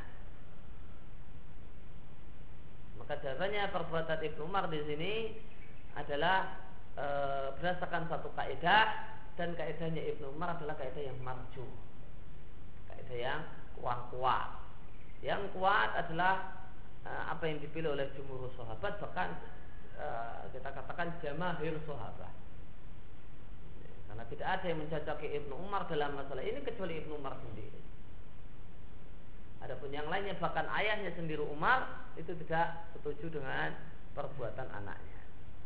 Maka jawabannya perbuatan Ibnu Umar di sini adalah e, berdasarkan satu kaidah, dan kaidahnya Ibnu Umar adalah kaidah yang marjuh, kaidah yang kuat-kuat. Yang kuat adalah e, apa yang dipilih oleh jumhur sahabat, bahkan e, kita katakan jamaahir sahabat. Karena tidak ada yang mencocoki Ibnu Umar dalam masalah ini kecuali Ibnu Umar sendiri. Adapun yang lainnya, bahkan ayahnya sendiri Umar itu tidak setuju dengan perbuatan anaknya.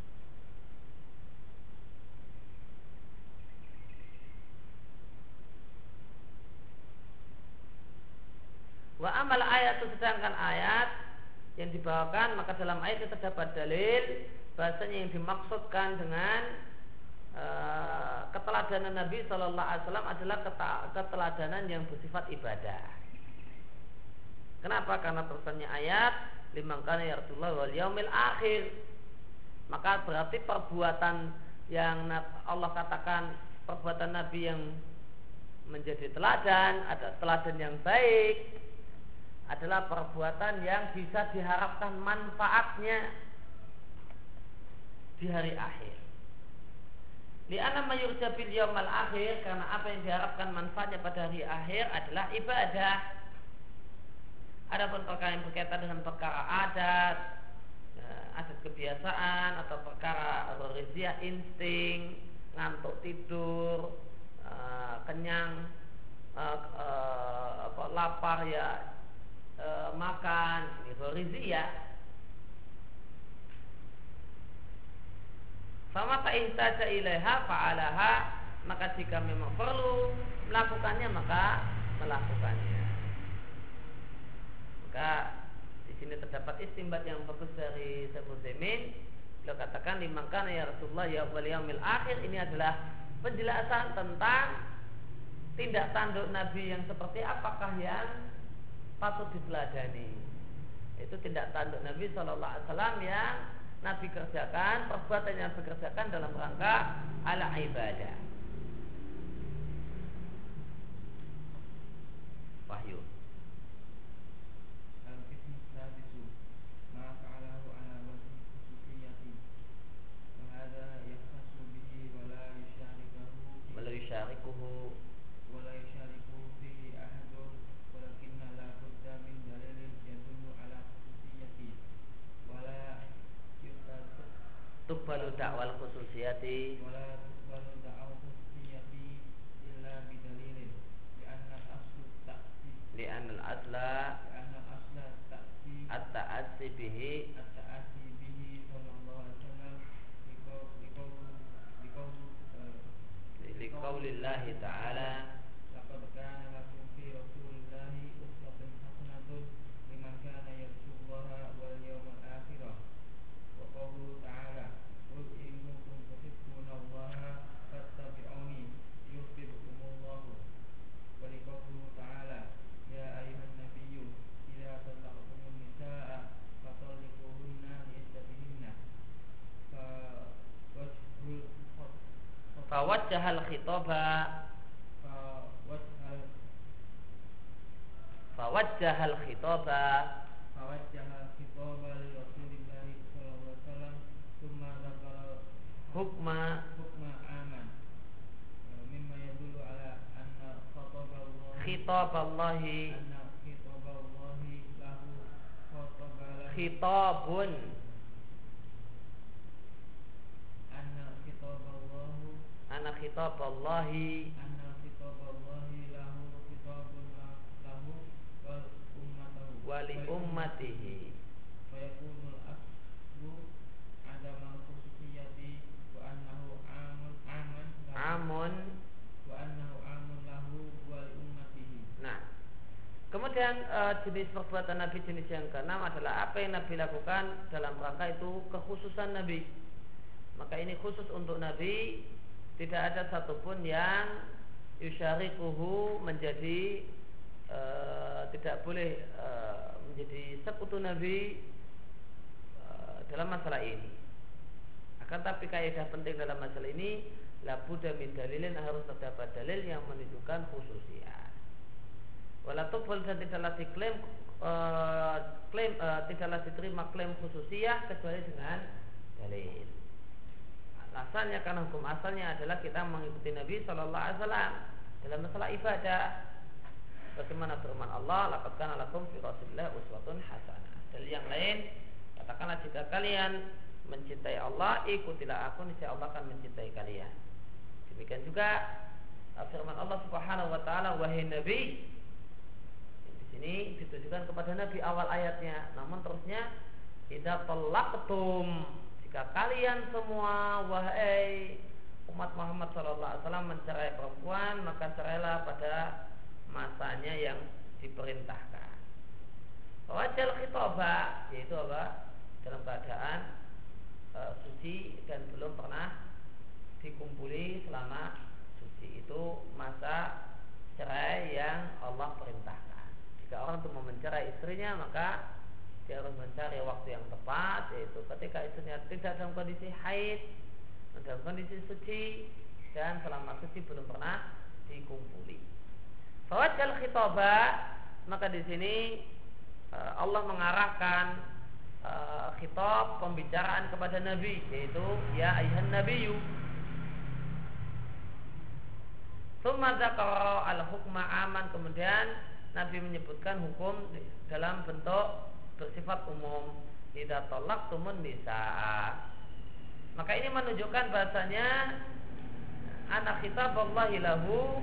Wa amal ayat itu, sedangkan ayat yang dibawakan, maka dalam ayat itu terdapat dalil bahasanya yang dimaksudkan dengan Uh, keteladanan Nabi Shallallahu Alaihi Wasallam adalah keteladanan yang bersifat ibadah. Kenapa? Karena terusannya ayat liman kana yarjullaha wal yaumil akhir. Maka berarti perbuatan yang Allah katakan perbuatan Nabi yang menjadi teladan, ada teladan yang baik, adalah perbuatan yang bisa diharapkan manfaatnya di hari akhir. Li'anna mayurja bil yaumal akhir, karena apa yang diharapkan manfaatnya pada hari akhir adalah ibadah. Adapun perkara yang berkaitan dengan perkara adat, adat kebiasaan, atau perkara riziyah, insting, ngantuk tidur, kenyang, lapar ya makan, itu riziyah. Fama ta'intaja ilaiha fa'alaha, maka jika memang perlu melakukannya maka melakukannya. Maka di sini terdapat istinbat yang bagus dari Syekh Utsaimin. Beliau katakan liman kana ya Rasulullah ya wal yaumil akhir, ini adalah penjelasan tentang tindak tanduk Nabi yang seperti apakah yang patut diteladani. Itu tindak tanduk Nabi Shallallahu Alaihi Wasallam yang Nabi kerjakan, perbuatan yang dikerjakan dalam rangka ala ibadah. Wahyu. Al-qismu sadisu ma fa'alahu ala wajhi khususiyati wa hadha yakhtassu bihi wa la yusyarikuhu wa la yusyarikuhu wa la yusyarikuhu fihi ahadun walakinna la budda min dalilin yadullu ala khususiyati wa la tuqbalu da'wal khususiyati wala tuqbalu da'wal khususiyati illa bidalilin li'anna al-aslu ta'si li'anna al-asla li'anna al-asla ta'si at-ta'assi bihi at-ta'assi bihi sallallahu alaihi wasallam liqaulillahi ta'ala laqad kana lakum fi rasulillahi uswatun hasanatun liman kana yarjullaha wal yawmal akhir wa qawluhu ta'ala qul in kuntum tuhibbunallaha fattabi'uni yuhibbukumullahu wa liqawluhu ta'ala ya ayyuhan nabiyyu idza talaqtumun nisaa fatalliquhunna li'iddatihinna fa wajhul fa wajjahal khitaba fa wajhal fa wajjahal khitaba fawajjahal khitaba li Rasulillahi sallallahu alaihi wasallam thumma dzakara hukma hukma aman mimma yadullu ala anna khataballahi khitaballahi anna khitaballahi lahu khataballahi khitabun anna khitaballahu ana khitaballahi anna khitaballahi lahu khitabun lahu wal ummatahu wali ummatihi fayakunul aslu adamal khususiyati wa annahu amun aman lahu amun. wa annahu amun lahu wa li ummatihi. Nah, kemudian e, jenis perbuatan Nabi jenis yang keenam adalah apa yang Nabi lakukan dalam rangka itu kekhususan Nabi. Maka ini khusus untuk Nabi, tidak ada satupun yang yusyarikuhu menjadi e, tidak boleh e, menjadi sekutu Nabi e, dalam masalah ini. Akan tapi kaidah penting dalam masalah ini, la budda min dalilin, harus terdapat dalil yang menunjukkan khususiyah. Wala tuqbal, dan tidaklah diklaim uh, klaim uh, tidaklah diterima klaim khususiyah kecuali dengan dalil. Asalnya, karena hukum asalnya adalah kita mengikuti Nabi Shallallahu Alaihi Wasallam dalam masalah ibadah. Bagaimana firman Allah, laqad kana lakum fi Rasulillah uswatun hasanah. Dalil yang lain, katakanlah jika kalian mencintai Allah, ikutilah aku, niscaya Allah akan mencintai kalian. Demikian juga firman Allah Subhanahu wa taala, wahai Nabi. Di sini ditujukan kepada Nabi awal ayatnya, namun terusnya idza talaqtum, jika kalian semua wahai umat Muhammad sallallahu alaihi wasallam mencerai perempuan, maka cerailah pada masanya yang diperintahkan. Wajal khitabah, yaitu apa? Dalam keadaan e, suci dan belum pernah dikumpuli selama suci, itu masa cerai yang Allah perintahkan. Jika orang itu mau mencerai istrinya, maka dia harus mencari waktu yang tepat, yaitu ketika istrinya tidak dalam kondisi haid, dalam kondisi suci, dan selama suci belum pernah dikumpuli. Fawajal khitabah, maka di sini Allah mengarahkan uh, khitab pembicaraan kepada Nabi, yaitu ya ayyuhan nabiyyu. Tsumma dzakara al-hukma aman, kemudian Nabi menyebutkan hukum dalam bentuk bersifat umum, idza talaqtumun nisaa. Maka ini menunjukkan bahasanya ana khitaballahi lahu,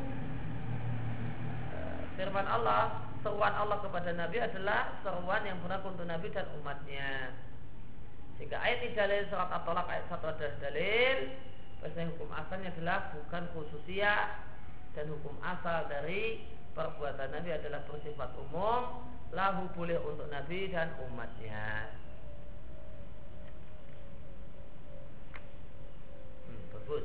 firman Allah, seruan Allah kepada Nabi adalah seruan yang berlaku untuk Nabi dan umatnya. Sehingga ayat ini dalil surat At-Talaq ayat satu adalah dalil bahwasanya hukum asalnya adalah bukan khususiyah, dan hukum asal dari perbuatan Nabi adalah bersifat umum, lahu boleh untuk Nabi dan umatnya. Hmm, bagus.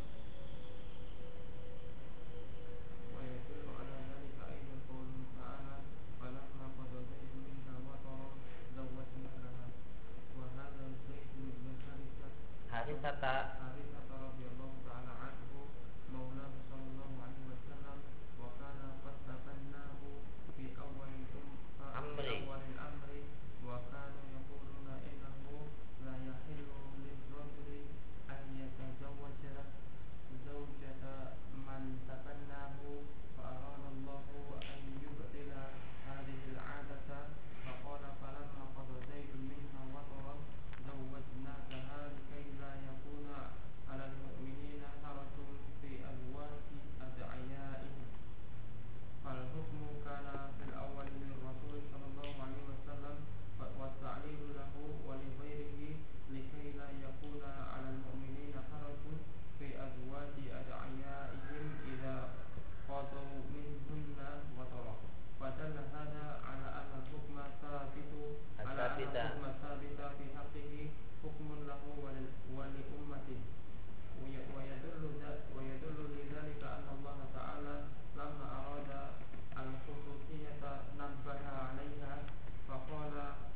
Harisata Harisata radhiyallahu ta'ala anhu maulahu sallallahu alaihi wasallam wa kana qad tabannahu fi awwal amri amri wa kanu yaquluna innahu la yahillu lirrajuli an yatazawwaja zawjata man tabannahu fa arada Allahu an yubtila hadhihi al-'adata fa qala falamma qada zaidun minha wataran zawwajnakaha likay la yakuna 'ala al-mu'minina harajun fi azwaji ad'iyaihim. Fal hukmu kana fil awwal min Rasul sallallahu alaihi wasallam wa ta'lilu lahu wa li ghairihi likay la yakuna 'ala al-mu'minina harajun fi azwaji ad'iyaihim idza qadaw minhunna wataran. Fadalla hadha 'ala anna al-hukma thabitu 'ala anna al-hukma thabita fi haqqihi hukmun lahu wa li ummatihi. ويدل ويدل لذلك أن الله تعالى لما أراد الخصوصية نبه عليها فقال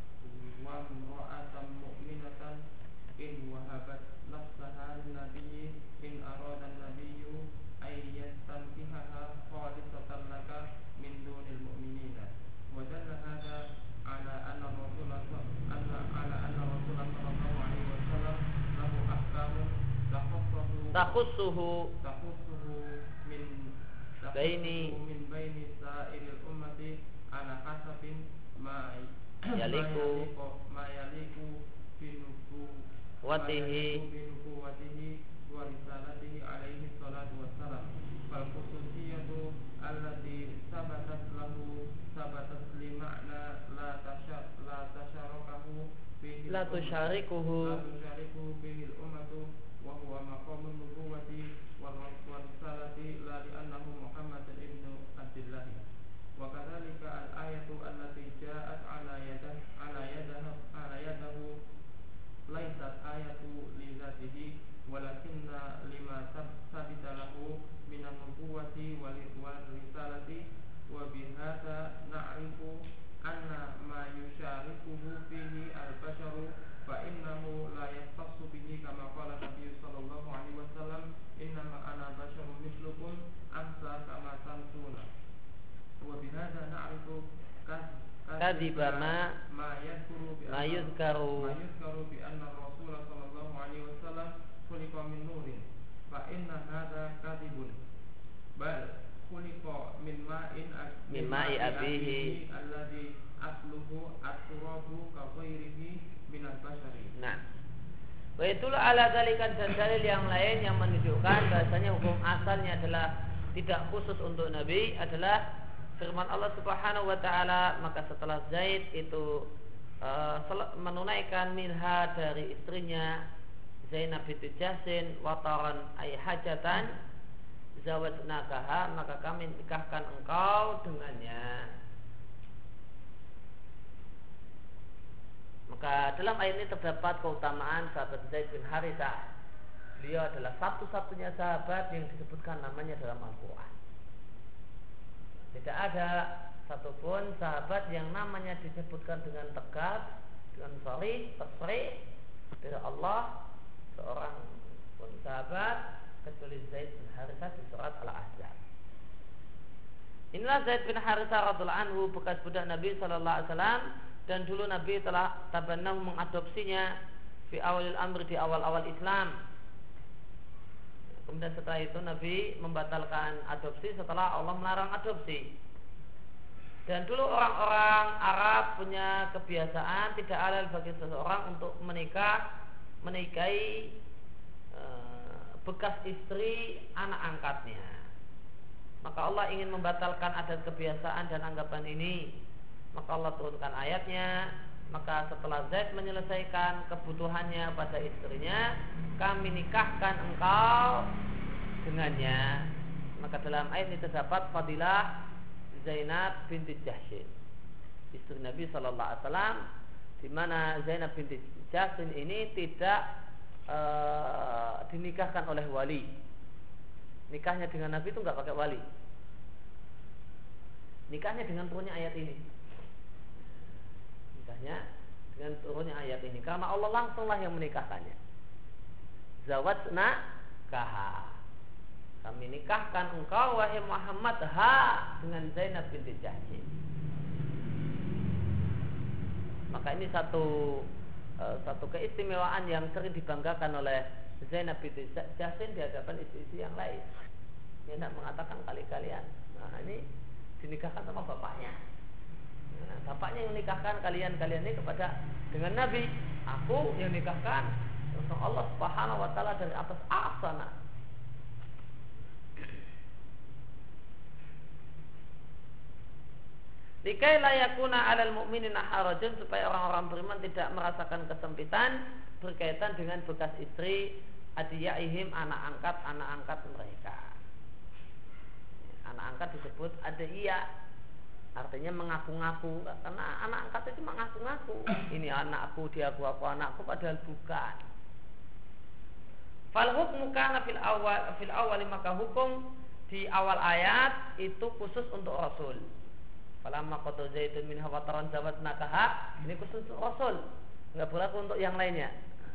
وامرأة مؤمنة إن وهبت نفسها للنبي إن أراد النبي أن يستنكحها خالصة لك من دون المؤمنين. ودل هذا على أن الرسول على أن الرسول صلى الله عليه وسلم له أحكام takhussuhu takhussuhu min baini min baini sa'iril ummati ala hasabin ma yaliku ma yaliku bi nubuwwatihi bi nubuwwatihi wa risalatihi alaihi salatu wassalam. Fal khususiyatu allati sabatat lahu sabatat li ma'na la tashar la tasharakahu fihi la tusyarikuhu la tusyarikuhu fihi al-ummatu wa huwa maqamun nubuwwati wa risalati la li'annahu Muhammadun ibnu Abdillah. Wa kadzalika al-ayatu allati ja'at ala yadah ala yadahu ala yadahu laysat ayatu li dzatihi walakinna lima sabita lahu min an-nubuwwati wal risalati wa bihadza na'rifu anna ma yusharikuhu fihi al-basharu fa innahu kadhiba ma ma yadhkuru bi ma anna yuzkaru ma yuzkaru bi anna Rasul sallallahu alaihi wasallam khuliqa min nurin fa inna hadza kadhibun bal khuliqa min ma'in min ma'i abihi alladhi asluhu at-turabu ka ghairihi min al-bashari. Nah, wa itul ala dzalikan, dan dalil yang lain yang menunjukkan bahasanya hukum asalnya adalah tidak khusus untuk Nabi adalah firman Allah Subhanahu wa taala, maka setelah Zaid itu uh, menunaikan minha dari istrinya Zainab binti Jahsin wataran ay hajatan zawajnakaha, maka kami nikahkan engkau dengannya. Maka dalam ayat ini terdapat keutamaan sahabat Zaid bin Harithah. Beliau adalah satu-satunya sahabat yang disebutkan namanya dalam Al-Quran. Tidak ada satupun sahabat yang namanya disebutkan dengan tegas, dengan sharih, tasrih dari Allah seorang pun sahabat kecuali Zaid bin Harithah di surat Al-Ahzab. Inilah Zaid bin Harithah radhiyallahu anhu, bekas budak Nabi sallallahu alaihi wasallam, dan dulu Nabi telah tabannahu mengadopsinya fi awalil amri, di awal-awal Islam. Kemudian setelah itu Nabi membatalkan adopsi setelah Allah melarang adopsi. Dan dulu orang-orang Arab punya kebiasaan tidak halal bagi seseorang untuk menikah menikahi e, bekas istri anak angkatnya. Maka Allah ingin membatalkan adat kebiasaan dan anggapan ini. Maka Allah turunkan ayatnya. Maka setelah Zaid menyelesaikan kebutuhannya pada istrinya, kami nikahkan engkau dengannya. Maka dalam ayat ini terdapat fadilah Zainab binti Jahsin, istri Nabi Sallallahu Alaihi Wasallam, di mana Zainab binti Jahsin ini tidak e, dinikahkan oleh wali. Nikahnya dengan Nabi itu nggak pakai wali. Nikahnya dengan turunnya ayat ini. Nikahnya dengan turunnya ayat ini, karena Allah langsunglah yang menikahkannya. Zawajna kaha, kami nikahkan engkau wahai Muhammad ha dengan Zainab binti Jahsin. Maka ini satu uh, satu keistimewaan yang sering dibanggakan oleh Zainab binti Jahsin di hadapan istri-istri yang lain. Dia tidak mengatakan kali-kalian. Nah, ini dinikahkan sama bapaknya. Nah, bapaknya yang nikahkan kalian-kalian ini kepada dengan Nabi. Aku yang nikahkan langsung Allah Subhanahu wa taala dari atas asana. Likai layakuna 'alal mu'minina harajun, supaya orang-orang beriman tidak merasakan kesempitan berkaitan dengan bekas istri adiyaihim, anak angkat anak angkat mereka. Anak angkat disebut adiyah, artinya mengaku-ngaku, karena anak angkat itu mengaku-ngaku. Ini anakku, dia aku, aku anakku, padahal bukan. Fal hukmu kana fil awal fil awal, maka hukum di awal ayat itu khusus untuk Rasul. Falamma qada Zaidun minha wataran zawajnakaha, ini khusus untuk Rasul, enggak berlaku untuk yang lainnya.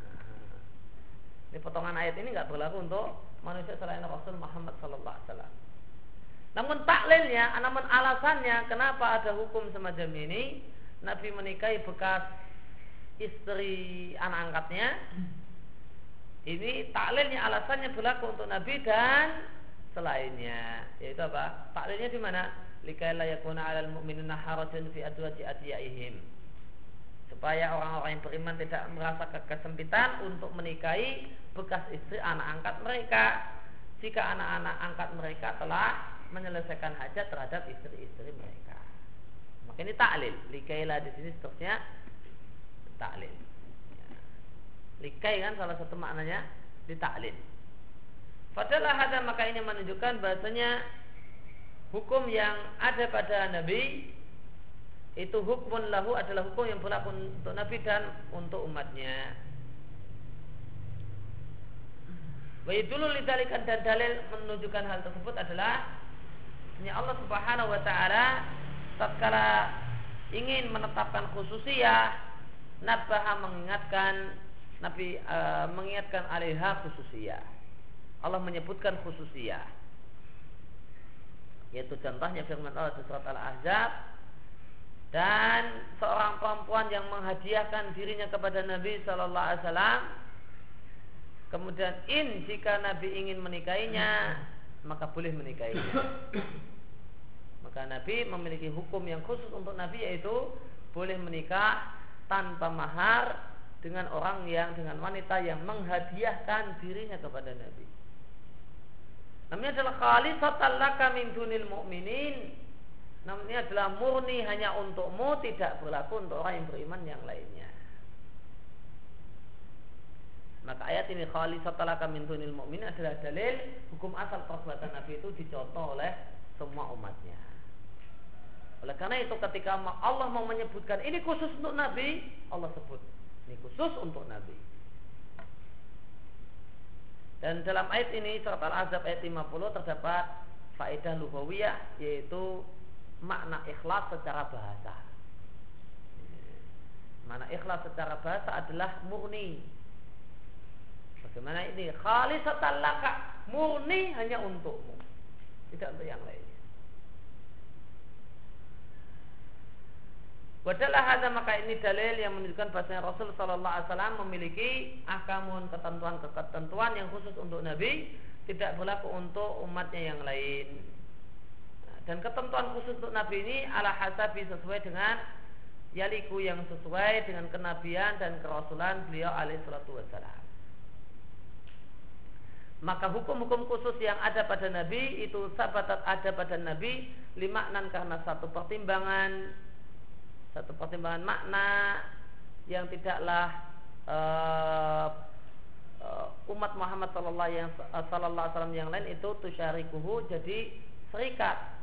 Ini potongan ayat ini enggak berlaku untuk manusia selain Rasul Muhammad sallallahu alaihi wasallam. Namun taklilnya, namun alasannya kenapa ada hukum semacam ini, Nabi menikahi bekas istri anak angkatnya. Ini taklilnya, alasannya berlaku untuk Nabi dan selainnya. Yaitu apa? Taklilnya di mana? Likai la yakuna 'alal mu'minina harajun fi azwaji adiyaihim, supaya orang-orang yang beriman tidak merasa kesempitan untuk menikahi bekas istri anak angkat mereka jika anak-anak angkat mereka telah menyelesaikan hajat terhadap istri-istri mereka. Maka ini taklil. Likailah di sini seterusnya taklil. Ya. Likai kan salah satu maknanya ditaklil. Padahal ada, maka ini menunjukkan bahasanya hukum yang ada pada Nabi itu hukmun lahu, adalah hukum yang berlaku untuk Nabi dan untuk umatnya. Wa yadullu lidzalika, dan dalil menunjukkan hal tersebut adalah ya Allah Subhanahu wa taala tatkala ingin menetapkan khususiyah, nabaha mengingatkan Nabi e, mengingatkan alaiha khususiyah. Allah menyebutkan khususiyah, yaitu contohnya firman Allah di surat Al-Ahzab, Dan seorang perempuan yang menghadiahkan dirinya kepada Nabi Sallallahu Alaihi Wasallam, kemudian in jika Nabi ingin menikahinya, maka boleh menikahinya. Maka Nabi memiliki hukum yang khusus untuk Nabi, yaitu boleh menikah tanpa mahar dengan orang yang dengan wanita yang menghadiahkan dirinya kepada Nabi. Namanya adalah khalisatan laka min dunil mu'minin. Namun ini adalah murni hanya untukmu, tidak berlaku untuk orang yang beriman yang lainnya. Maka ayat ini khalisatan laka min dunil mu'minin adalah dalil hukum asal perbuatan Nabi itu dicontoh oleh semua umatnya. Oleh karena itu ketika Allah mau menyebutkan ini khusus untuk Nabi, Allah sebut ini khusus untuk Nabi. Dan dalam ayat ini surat Al-Ahzab ayat lima puluh terdapat faedah lughawiyah, yaitu makna ikhlas secara bahasa. Makna ikhlas secara bahasa adalah murni. Bagaimana ini? Khalisatan laka, murni hanya untukmu, tidak untuk yang lainnya. Wadalah hadza, maka ini dalil yang menunjukkan bahwasanya Rasul sallallahu alaihi wasallam memiliki ahkamun, ketentuan-ketentuan yang khusus untuk Nabi, tidak berlaku untuk umatnya yang lain. Dan ketentuan khusus untuk Nabi ini ala hasabi, sesuai dengan yaliku, yang sesuai dengan kenabian dan kerasulan beliau alaihi salatu wassalam. Maka hukum-hukum khusus yang ada pada Nabi itu sabatat ada pada Nabi limaknan, karena satu pertimbangan satu pertimbangan makna yang tidaklah uh, uh, umat Muhammad sallallahu alaihi wasallam yang lain itu tusyarikuhu, jadi serikat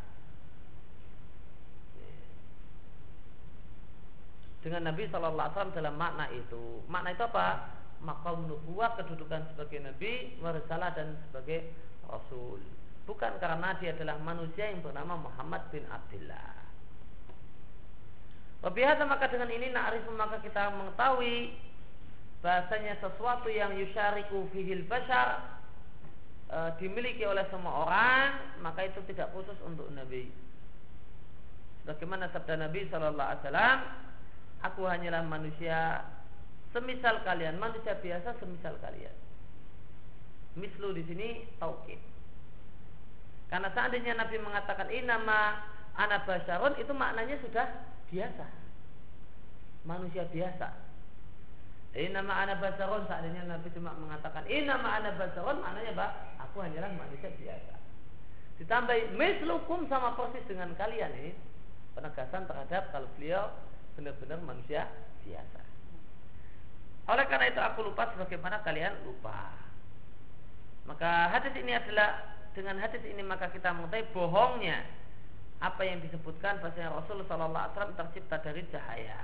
dengan Nabi sallallahu alaihi wasallam dalam makna itu. Makna itu apa? Maqam nubuwah, kedudukan sebagai Nabi, warisalah, dan sebagai Rasul. Bukan karena dia adalah manusia yang bernama Muhammad bin Abdullah. Wabihata, maka dengan ini na'rifu, maka kita mengetahui bahasanya sesuatu yang yusyariku fihil bashar, e, dimiliki oleh semua orang, maka itu tidak khusus untuk Nabi. Bagaimana sabda Nabi sallallahu alaihi wasallam, aku hanyalah manusia semisal kalian, manusia biasa semisal kalian. Mislu di sini taukid. Karena seandainya Nabi mengatakan inama ana basyarun, itu maknanya sudah biasa, manusia biasa. Inama ana basyarun, seandainya Nabi cuma mengatakan inama ana basyarun, maknanya apa? Aku hanyalah manusia biasa. Ditambahi mislukum, sama persis dengan kalian, ini penegasan terhadap kalau beliau benar-benar manusia biasa. Oleh karena itu aku lupa sebagaimana kalian lupa. Maka hadis ini adalah, dengan hadis ini maka kita mengetahui bohongnya apa yang disebutkan bahwasanya Rasul sallallahu alaihi wasallam tercipta dari cahaya.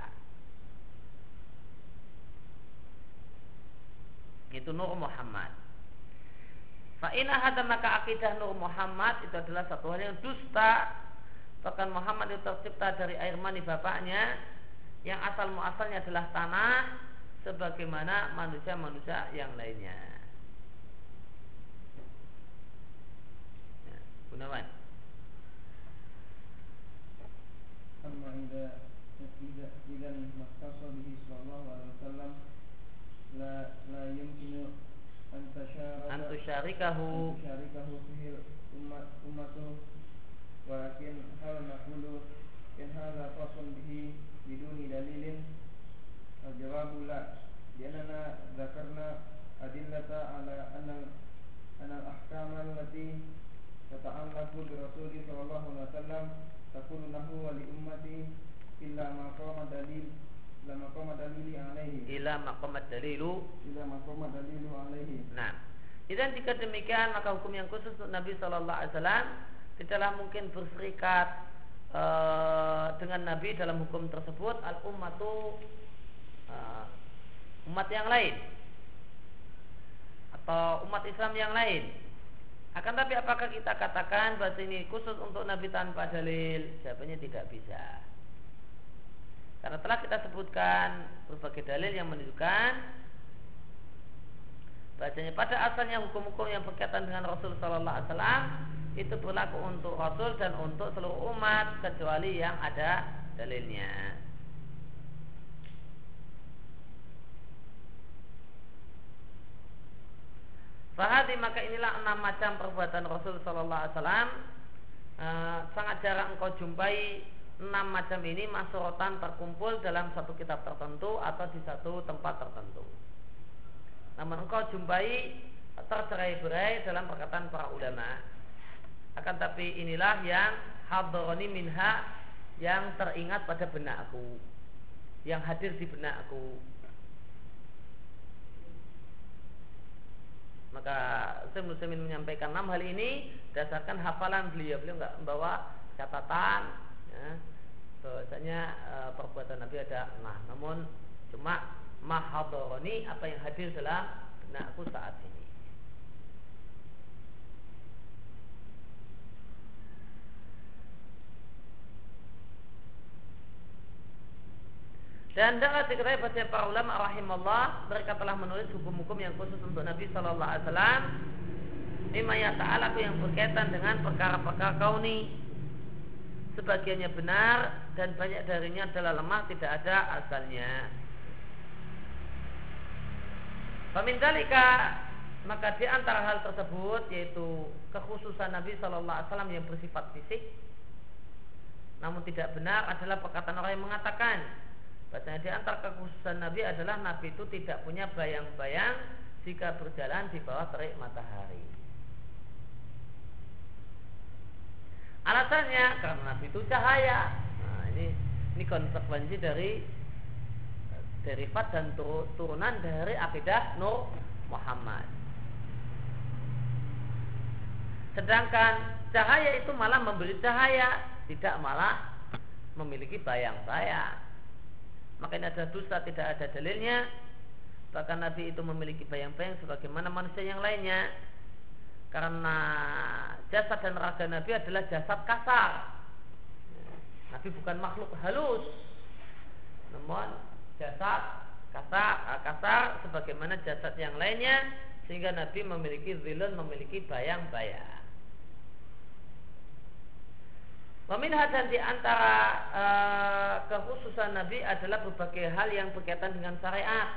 Itu Nur Muhammad. Fa inna hadza, maka akidah Nur Muhammad itu adalah satu hal yang dusta. Bahkan Muhammad itu tercipta dari air mani bapaknya, yang asal muasalnya adalah tanah, sebagaimana manusia-manusia yang lainnya. Ya, Gunawan. Amma idza idza idzan makhassa bihi sallallahu alaihi wasallam la la yumkinu an tasharaka an tusyarikahu tusyarikahu fihi ummat ummatu, walakin hal naqulu in hadza khasun bihi biduni dalilin. Al-jawabu la, lianna dzakarna adillata ala anna anna al-ahkam allati tata'allaqu bi Rasulih sallallahu alaihi wasallam takunu lahu wa li ummati illa ma qama dalil illa ma qama dalili alaihi ila maqamat dalilu illa ma qama dalilu alaihi. Nah, dan jika demikian maka hukum yang khusus untuk Nabi sallallahu alaihi wasallam tidaklah mungkin berserikat e, dengan Nabi dalam hukum tersebut. Al ummatu, e, umat yang lain atau umat Islam yang lain. Akan tapi apakah kita katakan bahwa ini khusus untuk Nabi tanpa dalil? Jawabannya tidak bisa. Karena telah kita sebutkan berbagai dalil yang menunjukkan bahwasanya pada asalnya hukum-hukum yang berkaitan dengan Rasul sallallahu alaihi wasallam itu berlaku untuk Rasul dan untuk seluruh umat kecuali yang ada dalilnya. Fahadi, maka inilah enam macam perbuatan Rasul Sallallahu Alaihi Wasallam. E, sangat jarang engkau jumpai enam macam ini masrotan terkumpul dalam satu kitab tertentu atau di satu tempat tertentu. Namun engkau jumpai tercerai-berai dalam perkataan para ulama. Akan tapi inilah yang hadoroni minha, yang teringat pada benakku, yang hadir di benakku. Maka Syekh Muslimin menyampaikan enam hal ini berdasarkan hafalan beliau. Beliau enggak membawa catatan, ya, bahwasanya e, perbuatan Nabi ada nah, namun cuma mahadoroni, apa yang hadir dalam benakku saat ini. Dan dalam diketahui bahwa para ulama rahimallah, mereka telah menulis hukum-hukum yang khusus untuk Nabi Sallallahu Alaihi Wasallam, mimma yata'allaqu, yang berkaitan dengan perkara-perkara kauni. Sebagiannya benar dan banyak darinya adalah lemah, tidak ada asalnya. Pamindalika, maka di antara hal tersebut yaitu kekhususan Nabi Sallallahu Alaihi Wasallam yang bersifat fisik, namun tidak benar adalah perkataan orang yang mengatakan bahwa di antara kekhususan Nabi adalah Nabi itu tidak punya bayang-bayang jika berjalan di bawah terik matahari. Alasannya karena Nabi itu cahaya. Nah, ini ini konsekuensi dari derivat dan turunan dari akidah Nur Muhammad. Sedangkan cahaya itu malah memberi cahaya, tidak malah memiliki bayang-bayang. Makanya ada dusta, tidak ada dalilnya. Bahkan Nabi itu memiliki bayang-bayang sebagaimana manusia yang lainnya. Karena jasad dan raga Nabi adalah jasad kasar. Nabi bukan makhluk halus, namun jasad kasar, kasar sebagaimana jasad yang lainnya. Sehingga Nabi memiliki zilun, memiliki bayang-bayang. Waminha, dan di antara uh, kekhususan Nabi adalah berbagai hal yang berkaitan dengan syariat.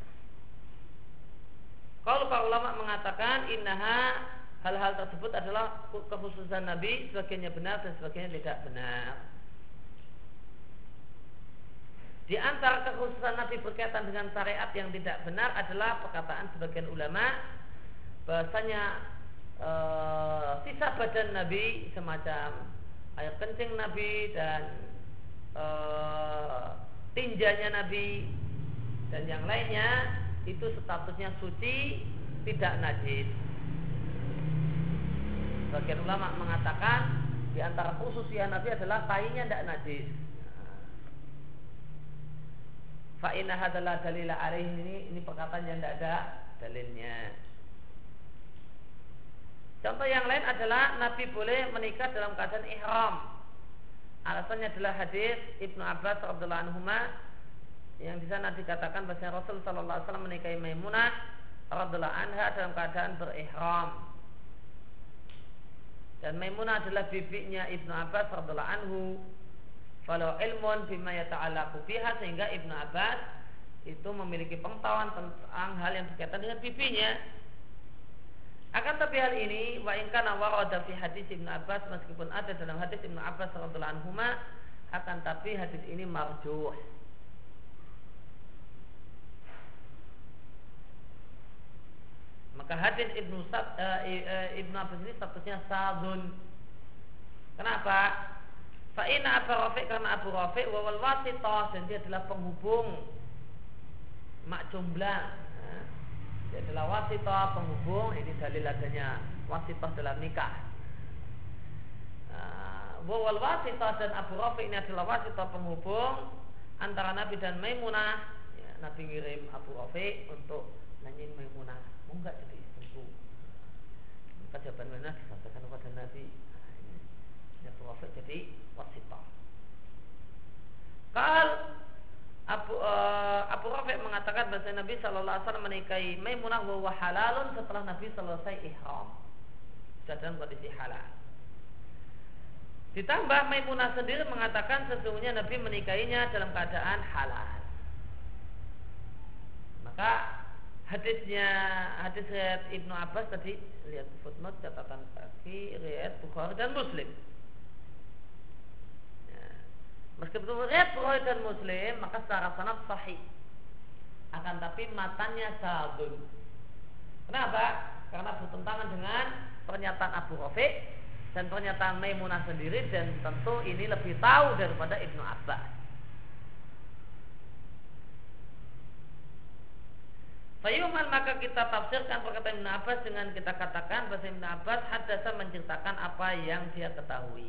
Kalau para ulama mengatakan innaha, hal-hal tersebut adalah kekhususan Nabi, sebagiannya benar dan sebagiannya tidak benar. Di antara kekhususan Nabi berkaitan dengan syariat yang tidak benar adalah perkataan sebagian ulama bahasanya uh, sisa badan Nabi semacam air kencing Nabi dan e, tinjanya Nabi dan yang lainnya itu statusnya suci, tidak najis. Sebagian ulama mengatakan di antara khususnya Nabi adalah tainya tidak najis. Fa inna hadalah dalila alaih, ini ini perkataan yang tidak ada dalilnya. Contoh yang lain adalah Nabi boleh menikah dalam keadaan ihram. Alasannya adalah hadis Ibnu Abbas radhiyallahu anhuma, yang di sana dikatakan bahwa Rasul sallallahu alaihi wasallam menikahi Maimunah radhiyallahu anha dalam keadaan berihram. Dan Maimunah adalah bibinya Ibnu Abbas radhiyallahu anhu. Falau ilmun bima yata'allaqu biha, sehingga Ibnu Abbas itu memiliki pengetahuan tentang hal yang berkaitan dengan bibinya. Akan tapi hal ini wa in kana warada fi hadis Ibnu Abbas, meskipun ada dalam hadis Ibnu Abbas radhiyallahu anhuma, akan tapi hadis ini marjuh. Maka hadis Ibnu Sab, uh, Ibnu Abbas ini statusnya sadun. Kenapa? Fa inna Abu Rafi', karena Abu Rafi' wa wal wasithah, dan dia adalah penghubung mak jomblang. Dia adalah wasithah, penghubung. Ini dalil adanya wasithah dalam nikah. Wa wal wasithah, dan Abu Rafi' ini adalah wasithah, penghubung antara Nabi dan Maimunah. Ya, Nabi ngirim Abu Rafi' untuk nanyain Maimunah, mau enggak jadi istriku? Maka jawaban Maimunah disampaikan kepada Nabi. Nah, ini Abu Rafi' jadi wasithah. Kal Abu uh, Abu Rafi' mengatakan bahwa Nabi sallallahu alaihi wasallam menikahi Maimunah wa huwa halalun, setelah Nabi selesai ihram, sudah dalam kondisi halal. Ditambah Maimunah sendiri mengatakan sesungguhnya Nabi menikahinya dalam keadaan halal. Maka hadisnya hadis riwayat Ibnu Abbas tadi, lihat footnote catatan kaki, riwayat Bukhari dan Muslim. Ya. Meskipun riwayat Bukhari dan Muslim, maka secara sanad sahih. Akan tapi matanya sadun. Kenapa? Karena bertentangan dengan pernyataan Abu Rafi' dan pernyataan Maimunah sendiri, dan tentu ini lebih tahu daripada Ibnu Abbas. Fayuman, maka kita tafsirkan perkataan Ibnu Abbas dengan kita katakan bahwa Ibnu Abbas hadasa menceritakan apa yang dia ketahui.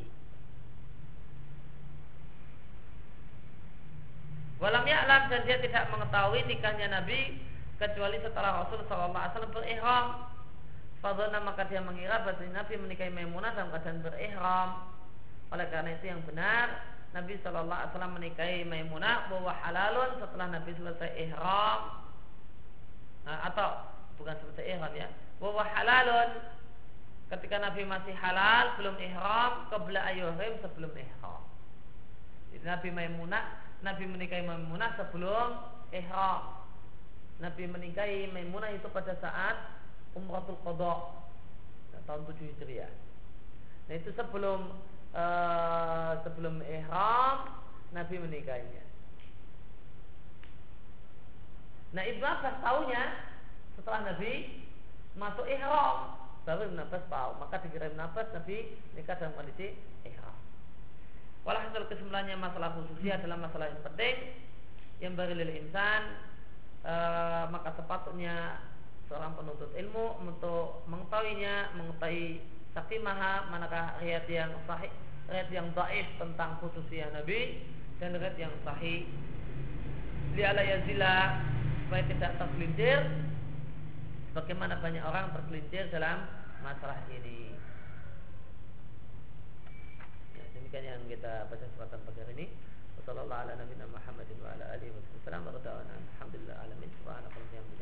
Walam ya'lam, dan dia tidak mengetahui nikahnya Nabi kecuali setelah Rasul sallallahu alaihi wasallam berihram. Fadhana, maka dia mengira bahwa Nabi menikahi Maimunah dalam keadaan berihram. Oleh karena itu yang benar, Nabi sallallahu alaihi wasallam menikahi Maimunah bahwa halalun setelah Nabi selesai ihram. Nah, atau bukan selesai ihram ya, bahwa halalun ketika Nabi masih halal belum ihram, qabla ayyuhrim, sebelum ihram. Jadi Nabi Maimunah, Nabi menikahi Maimunah sebelum ihram. Nabi menikahi Maimunah itu pada saat Umratul Qadha tahun tujuh Hijriah. Nah itu sebelum uh, sebelum ihram Nabi menikahinya. Nah Ibnu Abbas tahunya setelah Nabi masuk ihram, baru Ibnu Abbas tahu. Maka dikira Ibnu Abbas Nabi nikah dalam kondisi ihram. Walhasil kesimpulannya, masalah khususnya adalah masalah yang penting yang bari lil insan. Uh, maka sepatutnya seorang penuntut ilmu untuk mengetahuinya, mengetahui sakimaha, manakah riwayat yang sahih, riwayat yang dhaif tentang khususiyah Nabi, dan riwayat yang sahih, li'ala yazila, supaya tidak tergelincir bagaimana banyak orang tergelincir dalam masalah ini. Ya, demikian yang kita baca kesempatan pagi hari ini. Wassallallahu ala nabiyina Muhammadin wa ala alihi wasallam. Alhamdulillah alamin. Subhanallah.